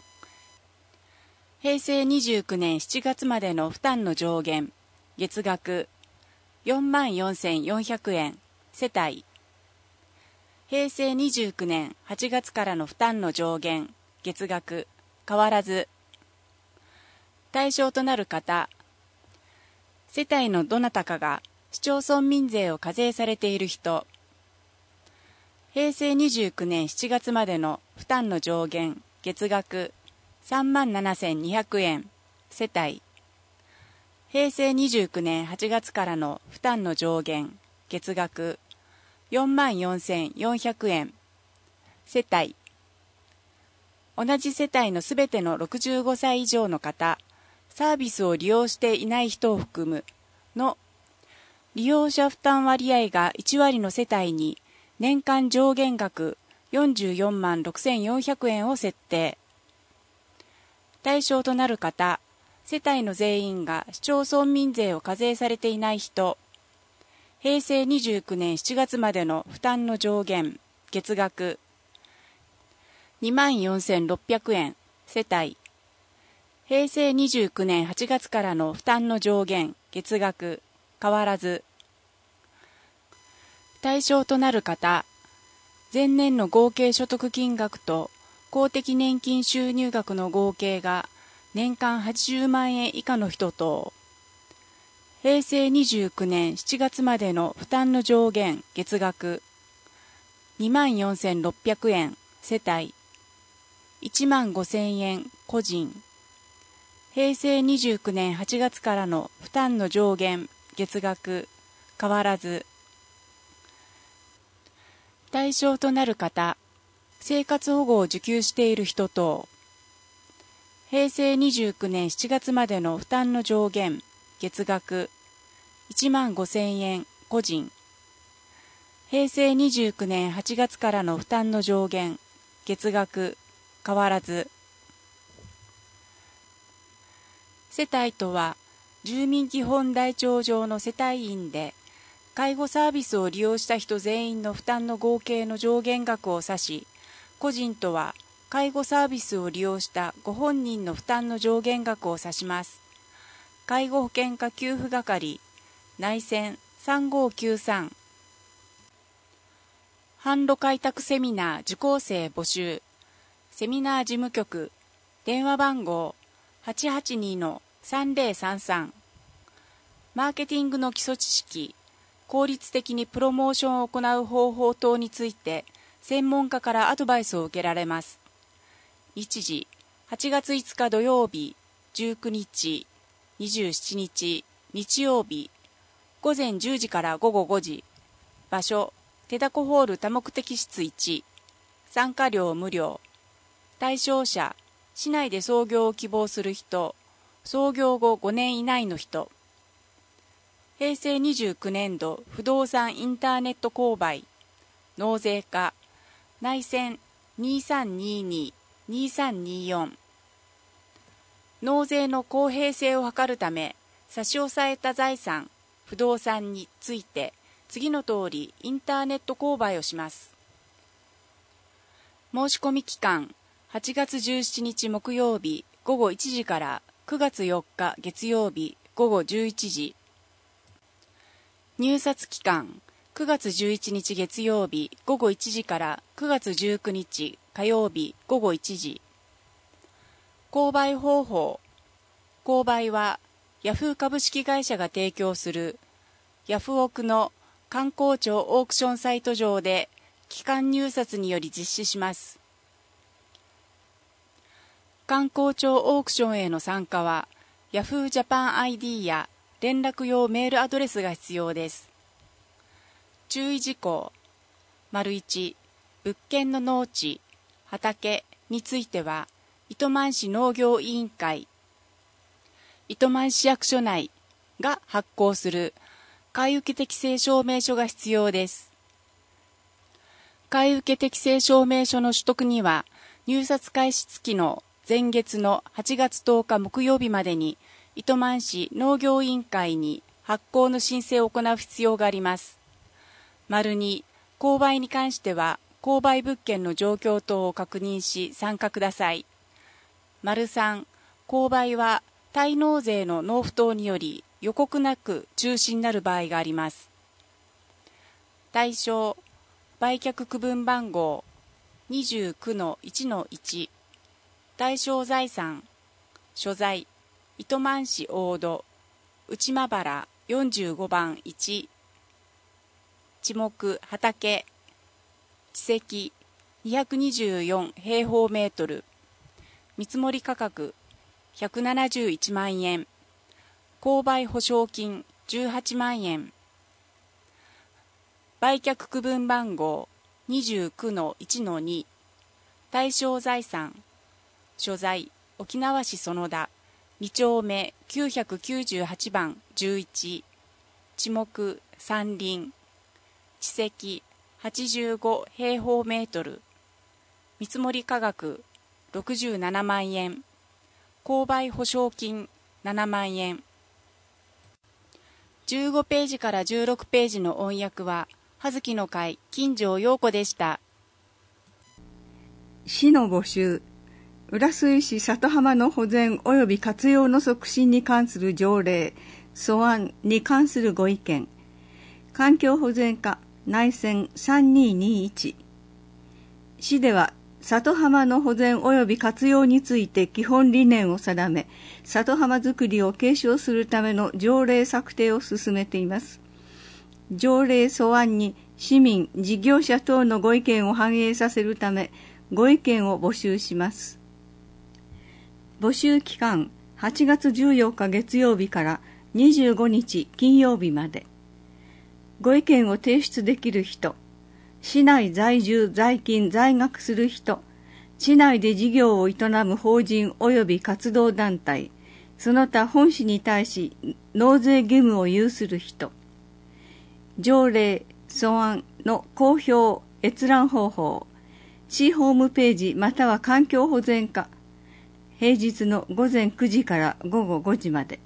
へいせいにじゅうきゅうねんしちがつまでの負担の上限、月額よんまんよんせんよんひゃくえん、世帯、へいせいにじゅうきゅうねんはちがつからの負担の上限、月額変わらず。対象となる方、世帯のどなたかが市町村民税を課税されている人、へいせいにじゅうきゅうねんしちがつまでの負担の上限、月額さんまんななせんにひゃくえん、世帯、へいせいにじゅうきゅうねんはちがつからの負担の上限、月額よんまんよんせんよんひゃくえん、世帯、同じ世帯のすべてのろくじゅうごさい以上の方、サービスを利用していない人を含むの利用者負担割合がいちわりの世帯に年間上限額よんじゅうよんまんろくせんよんひゃくえんを設定。対象となる方、世帯の全員が市町村民税を課税されていない人、へいせいにじゅうきゅうねんしちがつまでの負担の上限、月額にまんよんせんろっぴゃくえん、世帯、へいせいにじゅうきゅうねんはちがつからの負担の上限、月額変わらず。対象となる方、前年の合計所得金額と公的年金収入額の合計が年間はちじゅうまんえん以下の人と、へいせいにじゅうきゅうねんしちがつまでの負担の上限、月額にまんよんせんろっぴゃくえん、世帯いちまんごせんえん、個人、へいせいにじゅうきゅうねんはちがつからの負担の上限、月額変わらず。対象となる方、 生活保護を受給している人等、平成にじゅうきゅうねんしちがつまでの負担の上限、月額いちまんごせんえん個人、平成にじゅうきゅうねんはちがつからの負担の上限、月額変わらず。世帯とは、住民基本台帳上の世帯員で、介護サービスを利用した人全員の負担の合計の上限額を指し、個人とは、介護サービスを利用したご本人の負担の上限額を指します。介護保険課給付係、内線さんごーきゅうさん。販路開拓セミナー受講生募集。セミナー事務局、電話番号 はちはちにのさんぜろさんさん。マーケティングの基礎知識、効率的にプロモーションを行う方法等について、専門家からアドバイスを受けられます。日時、はちがついつか土曜日、じゅうくにち、にじゅうしちにち、日曜日、ごぜんじゅうじからごごごじ。場所、手だこホール多目的室いち。参加料無料。対象者、市内で創業を希望する人、創業後ごねん以内の人。平成にじゅうきゅうねんど不動産インターネット購買、納税課、内線にさんにに、にさんによん。納税の公平性を図るため、差し押さえた財産、不動産について、次の通りインターネット購買をします。申し込み期間、はちがつじゅうしちにち木曜日ごごいちじからくがつよっか月曜日ごごじゅういちじ。入札期間、くがつじゅういちにち月曜日ごごいちじからくがつじゅうくにち火曜日ごごいちじ。購買方法。購買はヤフー株式会社が提供するヤフオクの観光庁オークションサイト上で期間入札により実施します。観光庁オークションへの参加はヤフージャパン アイディー や連絡用メールアドレスが必要です。注意事項。丸いち、物件の農地、畑については、糸満市農業委員会、糸満市役所内が発行する買受適正証明書が必要です。買受適正証明書の取得には、入札開始月の前月のはちがつとおか木曜日までに、糸満市農業委員会に発行の申請を行う必要があります。丸に、購買に関しては、購買物件の状況等を確認し参加ください。丸さん、購買は滞納税の納付等により予告なく中止になる場合があります。対象、売却区分番号 にじゅうきゅうのいちのいち。対象財産、所在、糸満市大戸、内間原よんじゅうごばんいち。地目、畑、地積にひゃくにじゅうよんへいほうメートル。見積価格ひゃくななじゅういちまんえん。購買保証金じゅうはちまんえん。売却区分番号 にじゅうきゅうのいちのに。対象財産、所在、沖縄市園田、にちょうめきゅうひゃくきゅうじゅうはちばんじゅういち。地目、山林。地積はちじゅうごへいほうメートル。見積価額ろくじゅうななまんえん。購買保証金ななまんえん。じゅうごページからじゅうろくページの音訳は、葉月の会金城陽子でした。 市の募集。浦添市里浜の保全及び活用の促進に関する条例、素案に関するご意見。環境保全課内線さんにーにーいち。市では、里浜の保全及び活用について基本理念を定め、里浜づくりを継承するための条例策定を進めています。条例素案に市民、事業者等のご意見を反映させるため、ご意見を募集します。募集期間、はちがつじゅうよっか月曜日からにじゅうごにち金曜日まで。ご意見を提出できる人、 市内在住在勤在学する人、市内で事業を営む法人及び活動団体、その他本市に対し納税義務を有する人、条例、素案の公表、閲覧方法、市ホームページまたは環境保全課、平日の午前くじから午後ごじまで。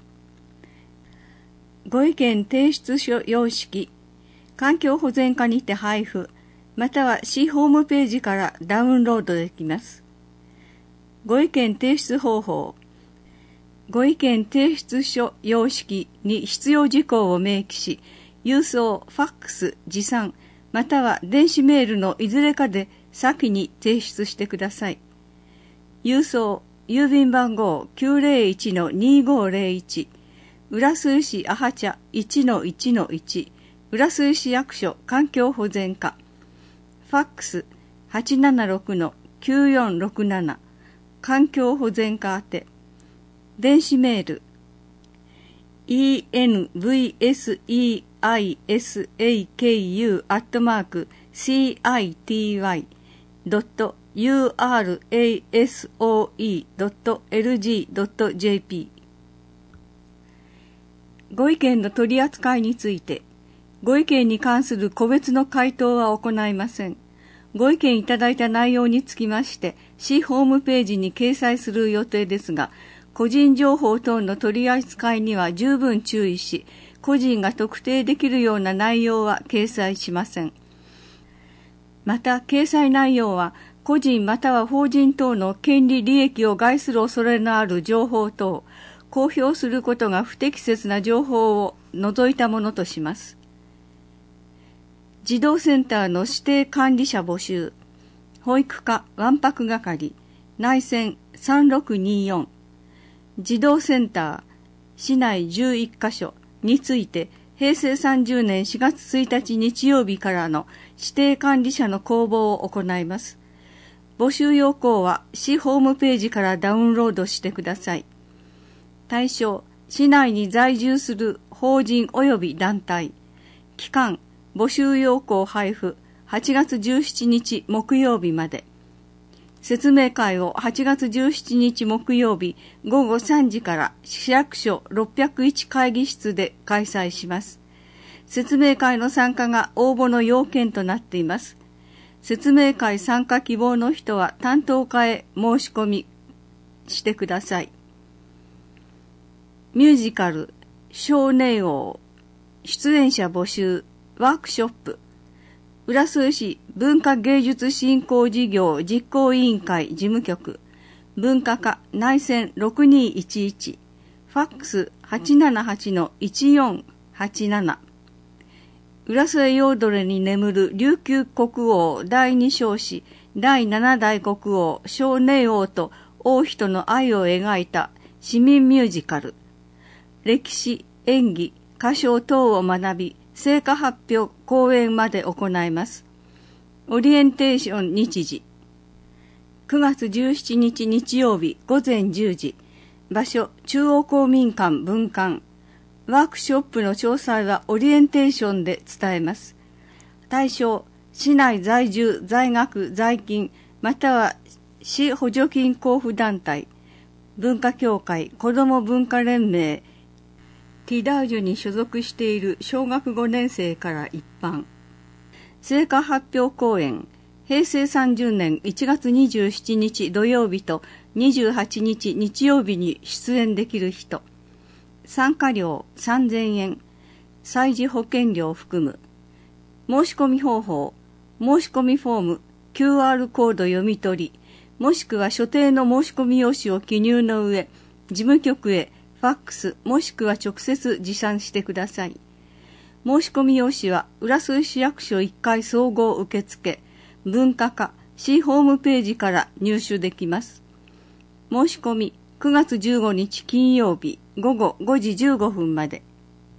ご意見提出書様式、環境保全課にて配布、または市ホームページからダウンロードできます。ご意見提出方法、ご意見提出書様式に必要事項を明記し、郵送、ファックス、持参、または電子メールのいずれかで先に提出してください。郵送、郵便番号 きゅうぜろいちのにごぜろいち、浦添市阿波茶 いちのいちのいち、浦添市役所環境保全課、ファックス はちななろくのきゅうよんろくなな、環境保全課宛て、電子メール エンブイエスイーアイエスエーケーユー アットマーク シーアイティーワイ ドット ユーアールエーエスオーイー ドット エルジー ドット ジェーピー。ご意見の取り扱いについて、ご意見に関する個別の回答は行いません。ご意見いただいた内容につきまして、市ホームページに掲載する予定ですが、個人情報等の取り扱いには十分注意し、個人が特定できるような内容は掲載しません。また、掲載内容は、個人または法人等の権利利益を害する恐れのある情報等、公表することが不適切な情報を除いたものとします。児童センターの指定管理者募集、保育課わんぱく係、内線さんろくによん、児童センター、市内じゅういっかしょについて、平成さんじゅうねんしがつついたち日曜日からの指定管理者の公募を行います。募集要項は市ホームページからダウンロードしてください。対象、市内に在住する法人及び団体。期間、募集要項配布はちがつじゅうしちにち木曜日まで。説明会をはちがつじゅうしちにち木曜日ごごさんじから市役所ろっぴゃくいち会議室で開催します。説明会の参加が応募の要件となっています。説明会参加希望の人は担当課へ申し込みしてください。ミュージカル少年王出演者募集ワークショップ浦添市文化芸術振興事業実行委員会事務局文化課内線ろくにいちいちファックス はちななはちのいちよんはちなな浦添ヨードレに眠る琉球国王第二少子第七代国王少年王と王妃との愛を描いた市民ミュージカル歴史演技歌唱等を学び成果発表講演まで行います。オリエンテーション日時くがつじゅうしちにち日曜日ごぜんじゅうじ場所中央公民館分館ワークショップの詳細はオリエンテーションで伝えます。対象市内在住在学在勤または市補助金交付団体文化協会子ども文化連盟ティダージュに所属している小学ごねんせいから一般。成果発表講演、平成さんじゅうねんいちがつにじゅうしちにち土曜日とにじゅうはちにち日曜日に出演できる人。参加料さんぜんえん、歳児保険料を含む。申し込み方法、申し込みフォーム、キューアール コード読み取り、もしくは所定の申し込み用紙を記入の上、事務局へ、ファックスもしくは直接持参してください。申し込み用紙は浦添市役所いっかい総合受付、文化課、市ホームページから入手できます。申し込みくがつじゅうごにち金曜日ごごごじじゅうごふんまで。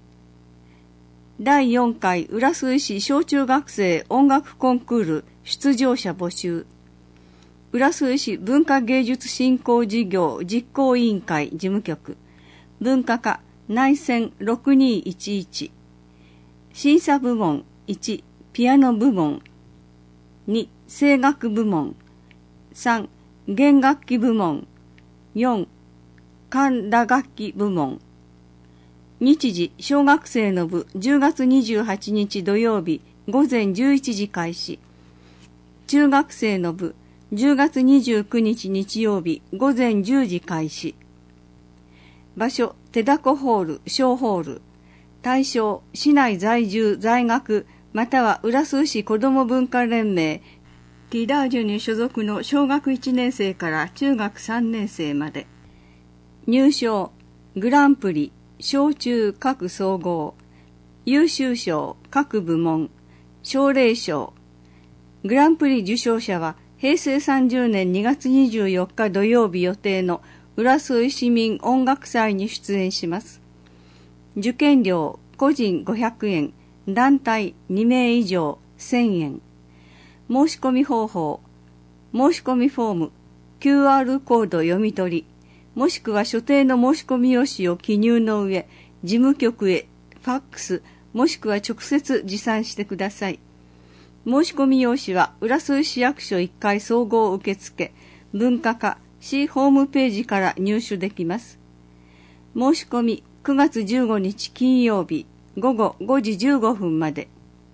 だいよんかい浦添市小中学生音楽コンクール出場者募集。浦添市文化芸術振興事業実行委員会事務局文化課内線ろくにいちいち審査部門いちピアノ部門に声楽部門、さん弦楽器部門、よん管打楽器部門。日時小学生の部じゅうがつにじゅうはちにち土曜日午前じゅういちじ開始。中学生の部じゅうがつにじゅうくにち日曜日午前じゅうじ開始。場所手凧ホール小ホール。対象市内在住在学または浦添市子ども文化連盟ティダージュに所属の小学いちねん生から中学さんねん生まで。入賞グランプリ小中各総合、優秀賞各部門、奨励賞。グランプリ受賞者はへいせいさんじゅうねんにがつにじゅうよっか土曜日予定の浦添市民音楽祭に出演します。受験料個人ごひゃくえん、団体にめい以上せんえん。申し込み方法、申し込みフォーム、キューアール コード読み取り、もしくは所定の申し込み用紙を記入の上、事務局へファックス、もしくは直接持参してください。申し込み用紙は浦添市役所いっかい総合受付、文化課、市ホームページから入手できます。申し込みくがつじゅうごにち金曜日午後ごじじゅうごふんまで。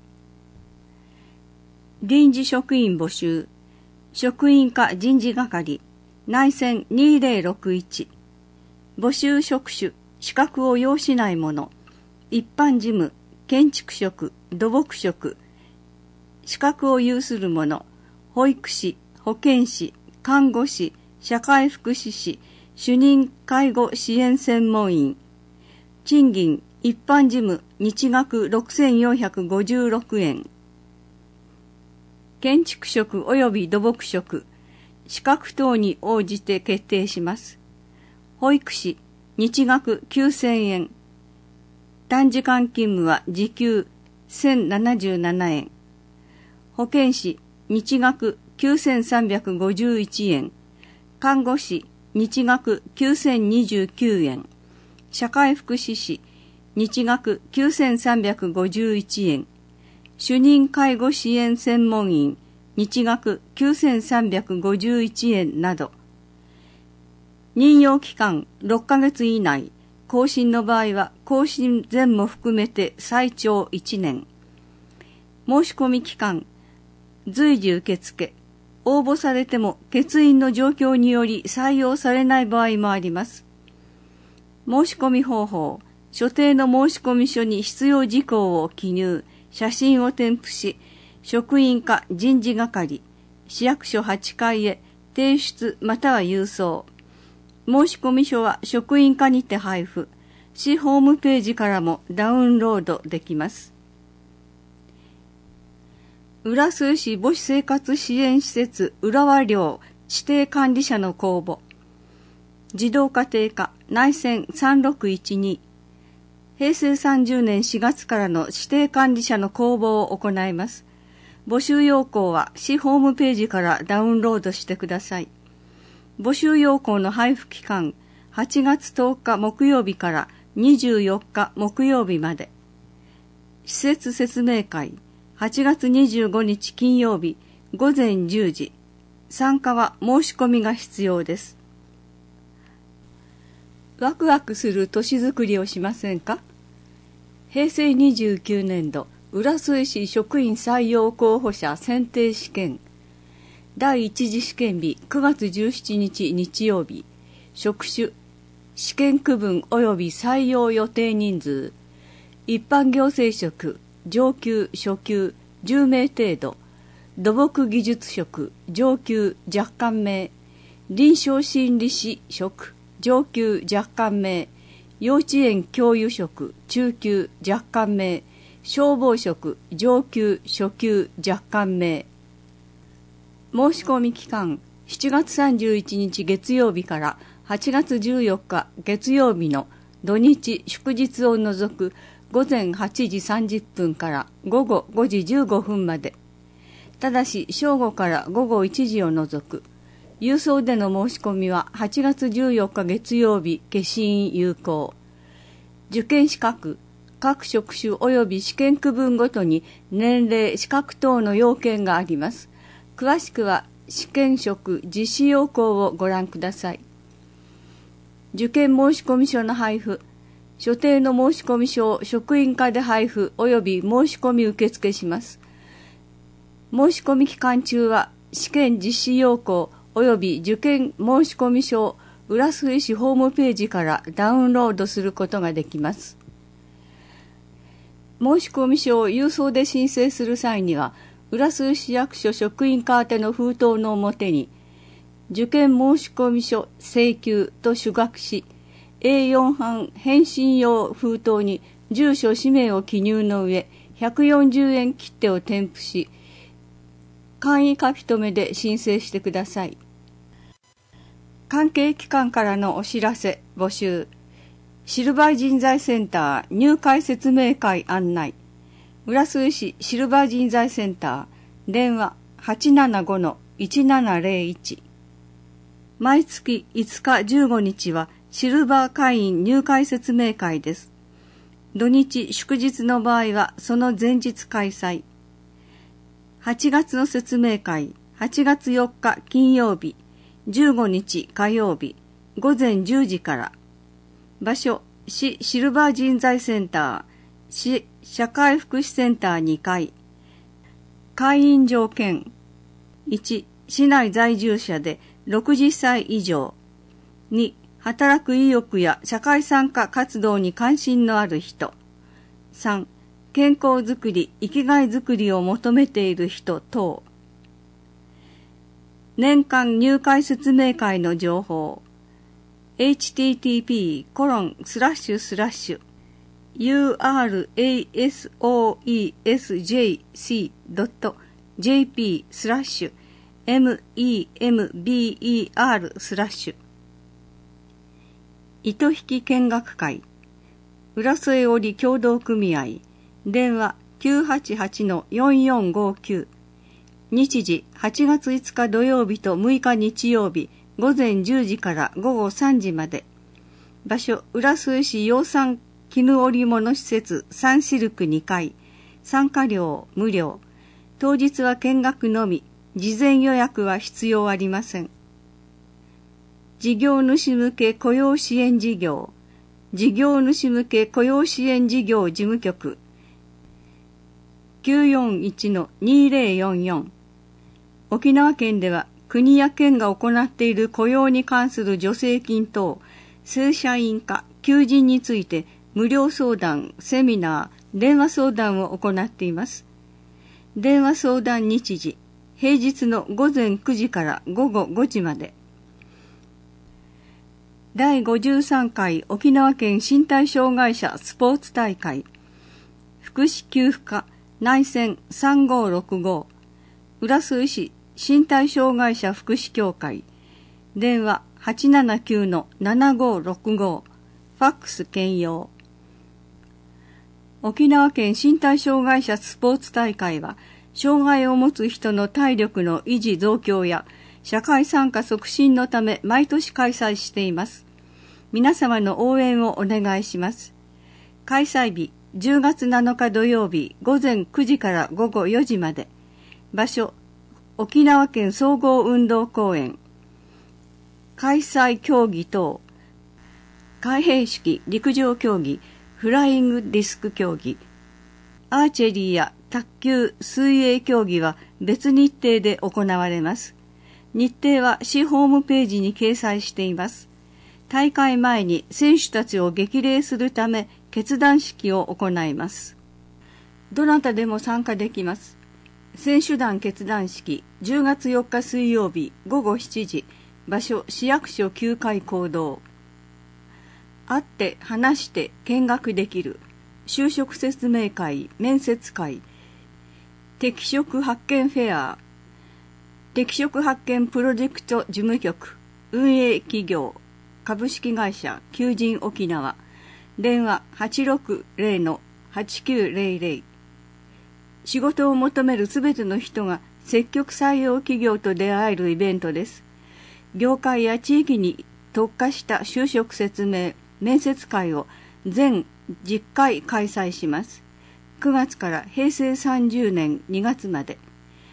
臨時職員募集。職員課人事係内線にせんろくじゅういち。募集職種資格を要しないもの、一般事務、建築職、土木職。資格を有する者、保育士、保健師、看護師、社会福祉士、主任介護支援専門員。賃金、一般事務、日額ろくせんよんひゃくごじゅうろくえん。建築職及び土木職、資格等に応じて決定します。保育士、日額きゅうせんえん。短時間勤務は時給せんななじゅうななえん。保健師、日額きゅうせんさんびゃくごじゅういちえん。看護師、日額きゅうせんにじゅうきゅうえん。社会福祉士、日額きゅうせんさんびゃくごじゅういちえん。主任介護支援専門員、日額きゅうせんさんびゃくごじゅういちえんなど。任用期間ろっかげつ以内、更新の場合は更新前も含めて最長いちねん。申し込み期間、随時受付。応募されても欠員の状況により採用されない場合もあります。申し込み方法、所定の申し込み書に必要事項を記入、写真を添付し、職員課人事係、市役所はちかいへ提出または郵送。申し込み書は職員課にて配布、市ホームページからもダウンロードできます。浦添市母子生活支援施設浦和寮指定管理者の公募。児童家庭課内線さんろくいちに。へいせいさんじゅうねんしがつからの指定管理者の公募を行います。募集要項は市ホームページからダウンロードしてください。募集要項の配布期間、はちがつとおか木曜日からにじゅうよっか木曜日まで。施設説明会、はちがつにじゅうごにち金曜日ごぜんじゅうじ。参加は申し込みが必要です。ワクワクする都市づくりをしませんか？へいせいにじゅうきゅうねんど浦添市職員採用候補者選定試験。第一次試験日くがつじゅうしちにち日曜日。職種、試験区分及び採用予定人数。一般行政職、上級、初級、じゅうめい程度。土木技術職、上級、若干名。臨床心理士職、上級、若干名。幼稚園教諭職、中級、若干名。消防職、上級、初級、若干名。申し込み期間、しちがつさんじゅういちにち月曜日からはちがつじゅうよっか月曜日の土日祝日を除くごぜんはちじさんじゅっぷんからごごごじじゅうごふんまで。ただし正午からごごいちじを除く。郵送での申し込みははちがつじゅうよっか月曜日消印有効。受験資格、各職種及び試験区分ごとに年齢、資格等の要件があります。 詳しくは試験職実施要項をご覧ください。受験申込書の配布、所定の申込書を職員課で配布及び申し込み受付します。申し込み期間中は試験実施要項及び受験申込書を浦添市ホームページからダウンロードすることができます。申込書を郵送で申請する際には、浦添市役所職員課宛ての封筒の表に、受験申込書請求と主額し、エーよん 版返信用封筒に住所氏名を記入の上、ひゃくよんじゅうえん切手を添付し、簡易書き留めで申請してください。関係機関からのお知らせ、募集。シルバー人材センター入会説明会案内。浦添市シルバー人材センター、電話 はちななごのいちななぜろいち。毎月いつかじゅうごにちはシルバー会員入会説明会です。土日祝日の場合はその前日開催。はちがつの説明会、はちがつよっか金曜日、じゅうごにち火曜日、ごぜんじゅうじから。場所、市シルバー人材センター、市社会福祉センターにかい。会員条件。いち、市内在住者でろくじゅっさい以上。に、働く意欲や社会参加活動に関心のある人。さん、健康づくり、生きがいづくりを求めている人等。年間入会説明会の情報。エイチティーティーピーコロンスラッシュスラッシュユーアールエーエスオーイーエスジェーシードットジェーピースラッシュエムイーエムビーイーアールスラッシュ糸引き見学会浦添織協同組合電話 きゅうはちはちのよんよんごきゅう 日時はちがついつか土曜日とむいか日曜日ごぜんじゅうじからごごさんじまで。場所、浦添市養蚕絹織物施設サンシルクにかい。参加料無料。当日は見学のみ。事前予約は必要ありません。事業主向け雇用支援事業。事業主向け雇用支援事業事務局。きゅうよんいちのにぜろよんよん。沖縄県では国や県が行っている雇用に関する助成金等、正社員化、求人について無料相談、セミナー、電話相談を行っています。電話相談日時、平日のごぜんくじからごごごじまで。だいごじゅうさんかい沖縄県身体障害者スポーツ大会、福祉給付課内線さんごろくご、浦添市身体障害者福祉協会電話 はちななきゅうのななごろくご ファックス兼用。沖縄県身体障害者スポーツ大会は障害を持つ人の体力の維持増強や社会参加促進のため毎年開催しています。皆様の応援をお願いします。開催日じゅうがつなのか土曜日ごぜんくじからごごよじまで。場所沖縄県総合運動公園。開催競技等。開閉式陸上競技、フライングディスク競技。アーチェリーや卓球、水泳競技は別日程で行われます。日程は市ホームページに掲載しています。大会前に選手たちを激励するため結団式を行います。どなたでも参加できます。選手団結団式じゅうがつよっか水曜日ごごしちじ。場所市役所きゅうかい講堂。会って話して見学できる就職説明会面接会適職発見フェア適職発見プロジェクト事務局運営企業株式会社求人沖縄電話 はちろくぜろのはちきゅうぜろぜろ。仕事を求めるすべての人が積極採用企業と出会えるイベントです。業界や地域に特化した就職説明、面接会を全じゅっかい開催します。くがつからへいせいさんじゅうねんにがつまで。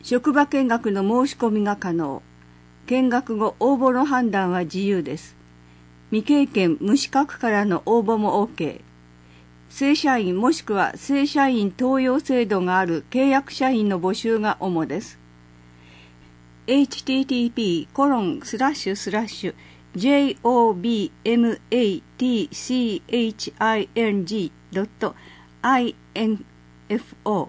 職場見学の申し込みが可能。見学後応募の判断は自由です。未経験無資格からの応募も OK。正社員もしくは正社員登用制度がある契約社員の募集が主です。エイチティーティーピーコロンスラッシュスラッシュジェイオービーエムエーティーシーエイチアイエヌジードットアイエヌエフオー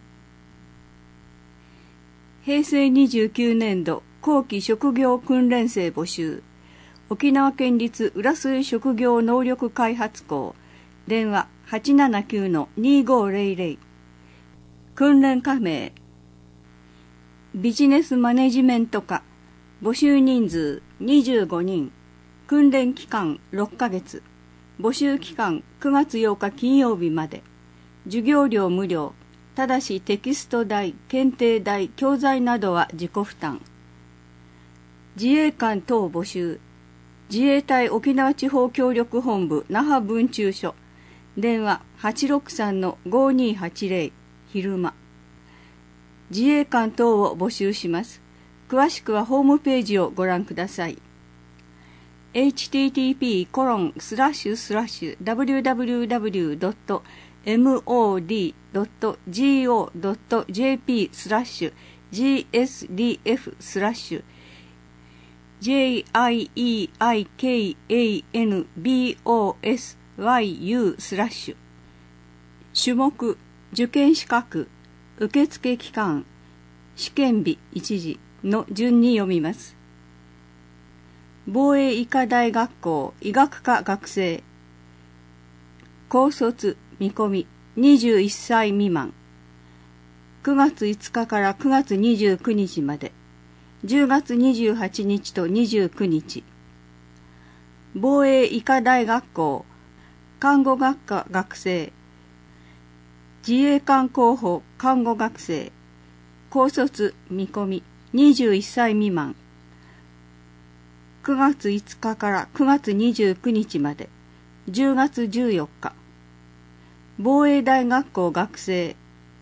平成にじゅうきゅうねん度後期職業訓練生募集。沖縄県立浦添職業能力開発校。電話 はちななきゅうのにごゼロゼロ。訓練科名ビジネスマネジメント科。募集人数にじゅうごにん。訓練期間ろっかげつ。募集期間くがつようか金曜日まで。授業料無料。ただしテキスト代、検定代、教材などは自己負担。自衛官等募集。自衛隊沖縄地方協力本部那覇分駐所。電話 はちろくさんのごにはちゼロ。昼間。自衛官等を募集します。詳しくはホームページをご覧ください。エイチティーティーピーコロンスラッシュスラッシュダブリューダブリューダブリュードットエムオーディードットジーオードットジェーピースラッシュジーエスディーエフスラッシュジェイアイイーアイケーエーエヌビーオーエスワイユースラッシュ種目受験資格受付期間試験日一時の順に読みます。防衛医科大学校医学科学生高卒見込みにじゅういっさい未満くがついつかからくがつにじゅうくにちまでじゅうがつにじゅうはちにちとにじゅうくにち防衛医科大学校看護学科学生自衛官候補看護学生高卒見込みにじゅういっさい未満くがついつかからくがつにじゅうくにちまでじゅうがつじゅうよっか防衛大学校学生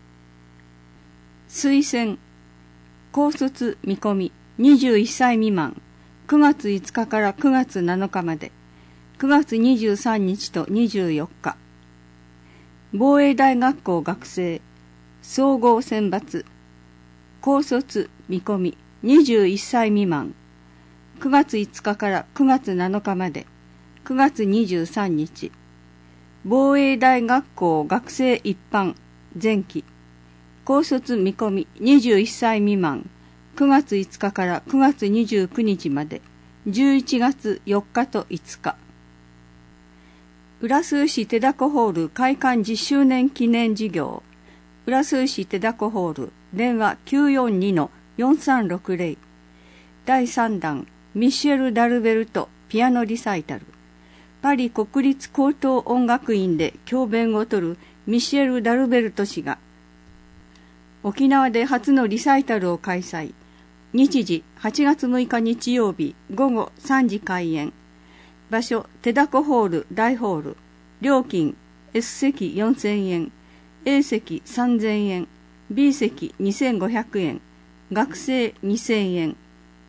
推薦高卒見込みにじゅういっさい未満くがついつかからくがつなのかまでくがつにじゅうさんにちとにじゅうよっか防衛大学校学生総合選抜高卒見込みにじゅういっさい未満くがついつかからくがつなのかまでくがつにじゅうさんにち防衛大学校学生一般前期高卒見込みにじゅういっさい未満くがついつかからくがつにじゅうくにちまでじゅういちがつよっかといつか浦添市手だこホール開館じゅっしゅうねん記念事業浦添市手だこホール電話 きゅうよんにのよんさんろくゼロ だいさんだんミシェル・ダルベルトピアノリサイタルパリ国立高等音楽院で教鞭を執るミシェル・ダルベルト氏が沖縄で初のリサイタルを開催。日時はちがつむいか日曜日ごごさんじ開演。場所手だこホール大ホール。料金 エス 席よんせんえん A 席さんぜんえん B 席にせんごひゃくえん学生にせんえん。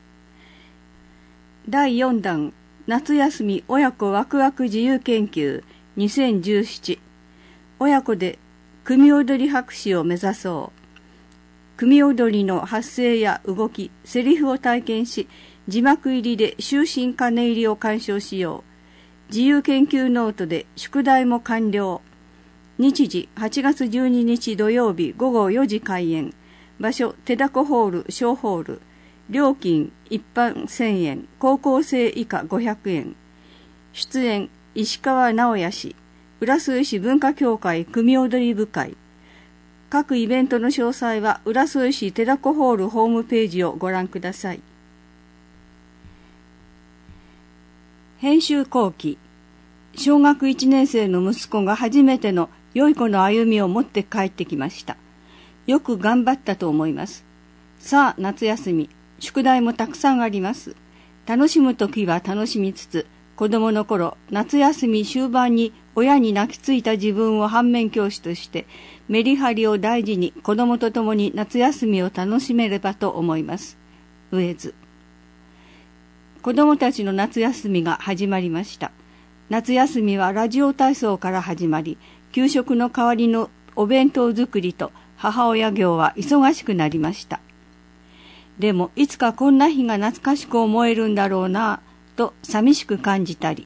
だいよんだん夏休み親子ワクワク自由研究にせんじゅうなな親子で組踊り博士を目指そう。組踊りの発声や動き、セリフを体験し、字幕入りで終身鐘入りを鑑賞しよう。自由研究ノートで宿題も完了。日時はちがつじゅうににち土曜日ごごよじ開演。場所手だこホール小ホール。料金一般せんえん、高校生以下ごひゃくえん。出演石川直也氏、浦添市文化協会組踊り部会。各イベントの詳細は浦添市手だこホールホームページをご覧ください。編集後期。小学いちねん生の息子が初めての良い子の歩みを持って帰ってきました。よく頑張ったと思います。さあ夏休み、宿題もたくさんあります。楽しむときは楽しみつつ、 子供の頃、夏休み終盤に親に泣きついた自分を反面教師として、メリハリを大事に子供と共に夏休みを楽しめればと思います。ウェズ。子供たちの夏休みが始まりました。夏休みはラジオ体操から始まり、給食の代わりのお弁当作りと母親業は忙しくなりました。でもいつかこんな日が懐かしく思えるんだろうなと寂しく感じたり、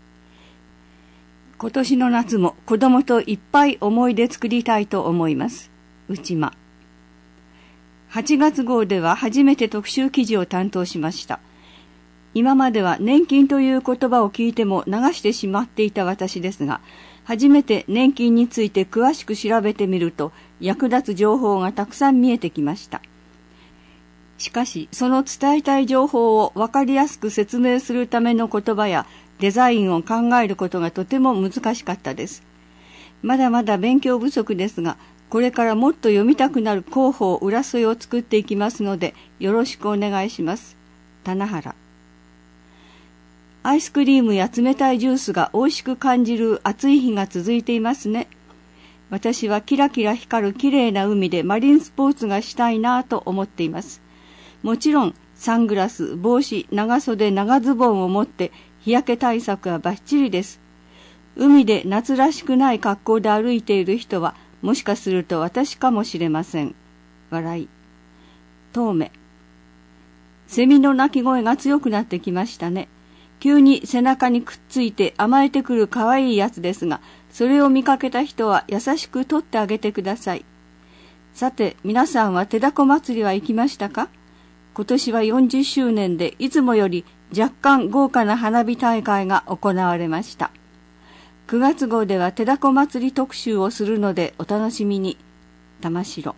今年の夏も子供といっぱい思い出作りたいと思います。内間。はちがつ号では初めて特集記事を担当しました。今までは年金という言葉を聞いても流してしまっていた私ですが、初めて年金について詳しく調べてみると役立つ情報がたくさん見えてきました。しかし、その伝えたい情報をわかりやすく説明するための言葉やデザインを考えることがとても難しかったです。まだまだ勉強不足ですが、これからもっと読みたくなる広報浦添を作っていきますので、よろしくお願いします。棚原。アイスクリームや冷たいジュースが美味しく感じる暑い日が続いていますね。私はキラキラ光る綺麗な海でマリンスポーツがしたいなぁと思っています。もちろんサングラス、帽子、長袖、長ズボンを持って日焼け対策はバッチリです。海で夏らしくない格好で歩いている人はもしかすると私かもしれません。笑い。遠目。セミの鳴き声が強くなってきましたね。急に背中にくっついて甘えてくる可愛いやつですが、それを見かけた人は優しく取ってあげてください。さて、皆さんは手だこ祭りは行きましたか？今年はよんじゅっしゅうねんでいつもより若干豪華な花火大会が行われました。くがつ号では手だこ祭り特集をするのでお楽しみに。玉城。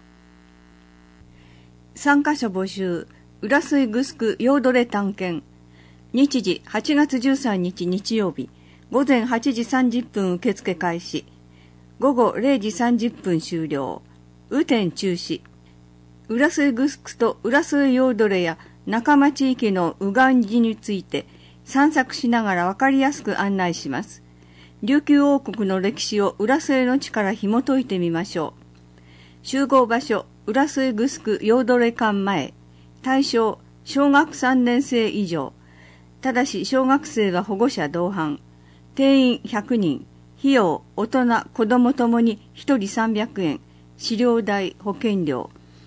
参加者募集、浦添グスクヨードレ探検。日時はちがつじゅうさんにち日曜日、午前はちじさんじゅっぷん受付開始。午後れいじさんじゅっぷん終了。雨天中止。浦添グスクと浦添ヨードレや仲間地域の右岸寺について散策しながらわかりやすく案内します。琉球王国の歴史を浦添の地から紐解いてみましょう。集合場所、浦添グスクヨードレ館前。対象、小学さんねんせい以上。ただし小学生は保護者同伴。定員ひゃくにん。費用、大人、子供ともにひとりさんびゃくえん。飼料代、保険料。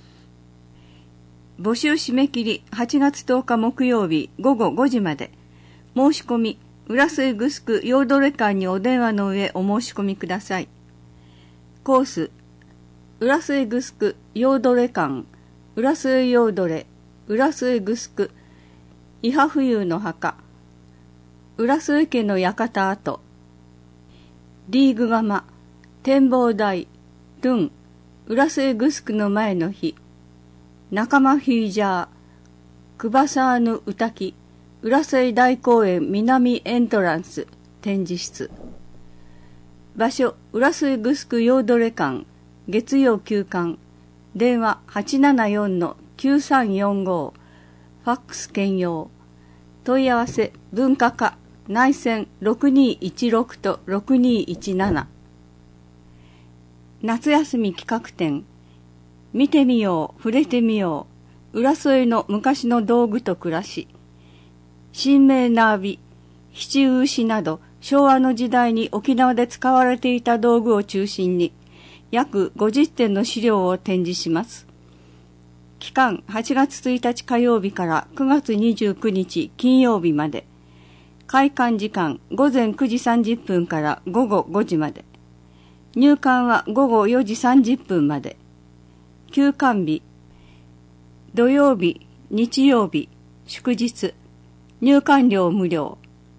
募集締め切りはちがつとおか木曜日午後ごじまで。申し込み、浦添グスクヨードレ館にお電話の上お申し込みください。コース、浦添グスクヨードレ館、浦添ヨードレ、浦添グスク、伊波冬の墓、浦添家の館跡、リーグ窯、展望台、ルン、浦添グスクの前の日、仲間フィージャー、クバサーヌウタキ、浦添大公園南エントランス、展示室。場所、浦添グスクヨードレ館、月曜休館。電話はちななよんのきゅうさんよんご。ファックス兼用。問い合わせ、文化課、内線ろくにいちろくとろくにいちなな。夏休み企画展。見てみよう、触れてみよう。浦添の昔の道具と暮らし。新名縄火、七ウシなど昭和の時代に沖縄で使われていた道具を中心に約ごじゅってんの資料を展示します。期間はちがつついたち火曜日からくがつにじゅうくにち金曜日まで。開館時間ごぜんくじさんじゅっぷんからごごごじまで。入館はごごよじさんじゅっぷんまで。休館日、土曜日、日曜日、祝日。入館料無料。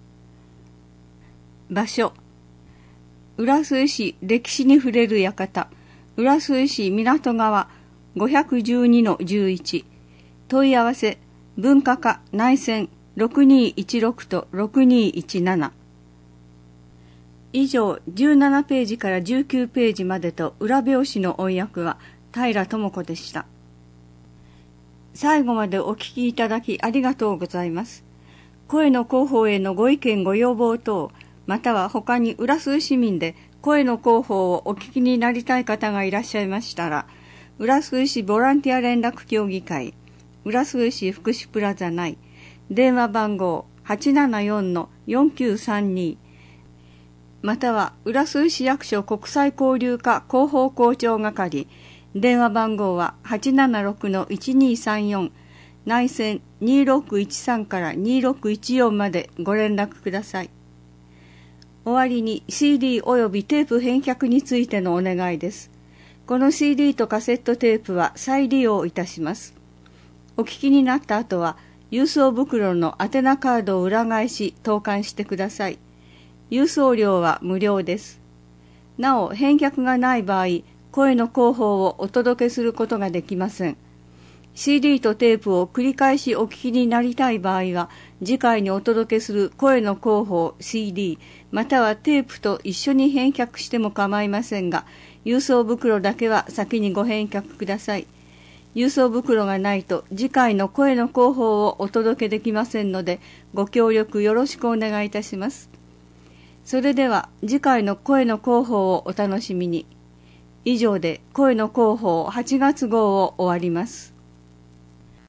場所、浦添市歴史に触れる館、浦添市港川ごひゃくじゅうにのじゅういち。問い合わせ、文化課内線ろくにいちろくとろくにいちなな。以上、じゅうななページからじゅうきゅうページまでと裏表紙の音訳は平智子でした。最後までお聞きいただきありがとうございます。 声の広報へのご意見ご要望等、または他に浦添市民で声の広報をお聞きになりたい方がいらっしゃいましたら、浦添市ボランティア連絡協議会、浦添市福祉プラザ内、電話番号 はちななよんのよんきゅうさんに、または浦添市役所国際交流課広報広聴係、電話番号は はちななろくのいちにさんよん、内線にろくいちさんからにろくいちよんまでご連絡ください。終わりに シーディー およびテープ返却についてのお願いです。この シーディー とカセットテープは再利用いたします。お聞きになった後は、郵送袋の宛名カードを裏返し投函してください。郵送料は無料です。なお、返却がない場合、声の広報をお届けすることができません。シーディー とテープを繰り返しお聞きになりたい場合は、次回にお届けする声の広報 シーディー、またはテープと一緒に返却しても構いませんが、郵送袋だけは先にご返却ください。郵送袋がないと次回の声の広報をお届けできませんので、ご協力よろしくお願いいたします。それでは次回の声の広報をお楽しみに。以上で声の広報はちがつ号を終わります。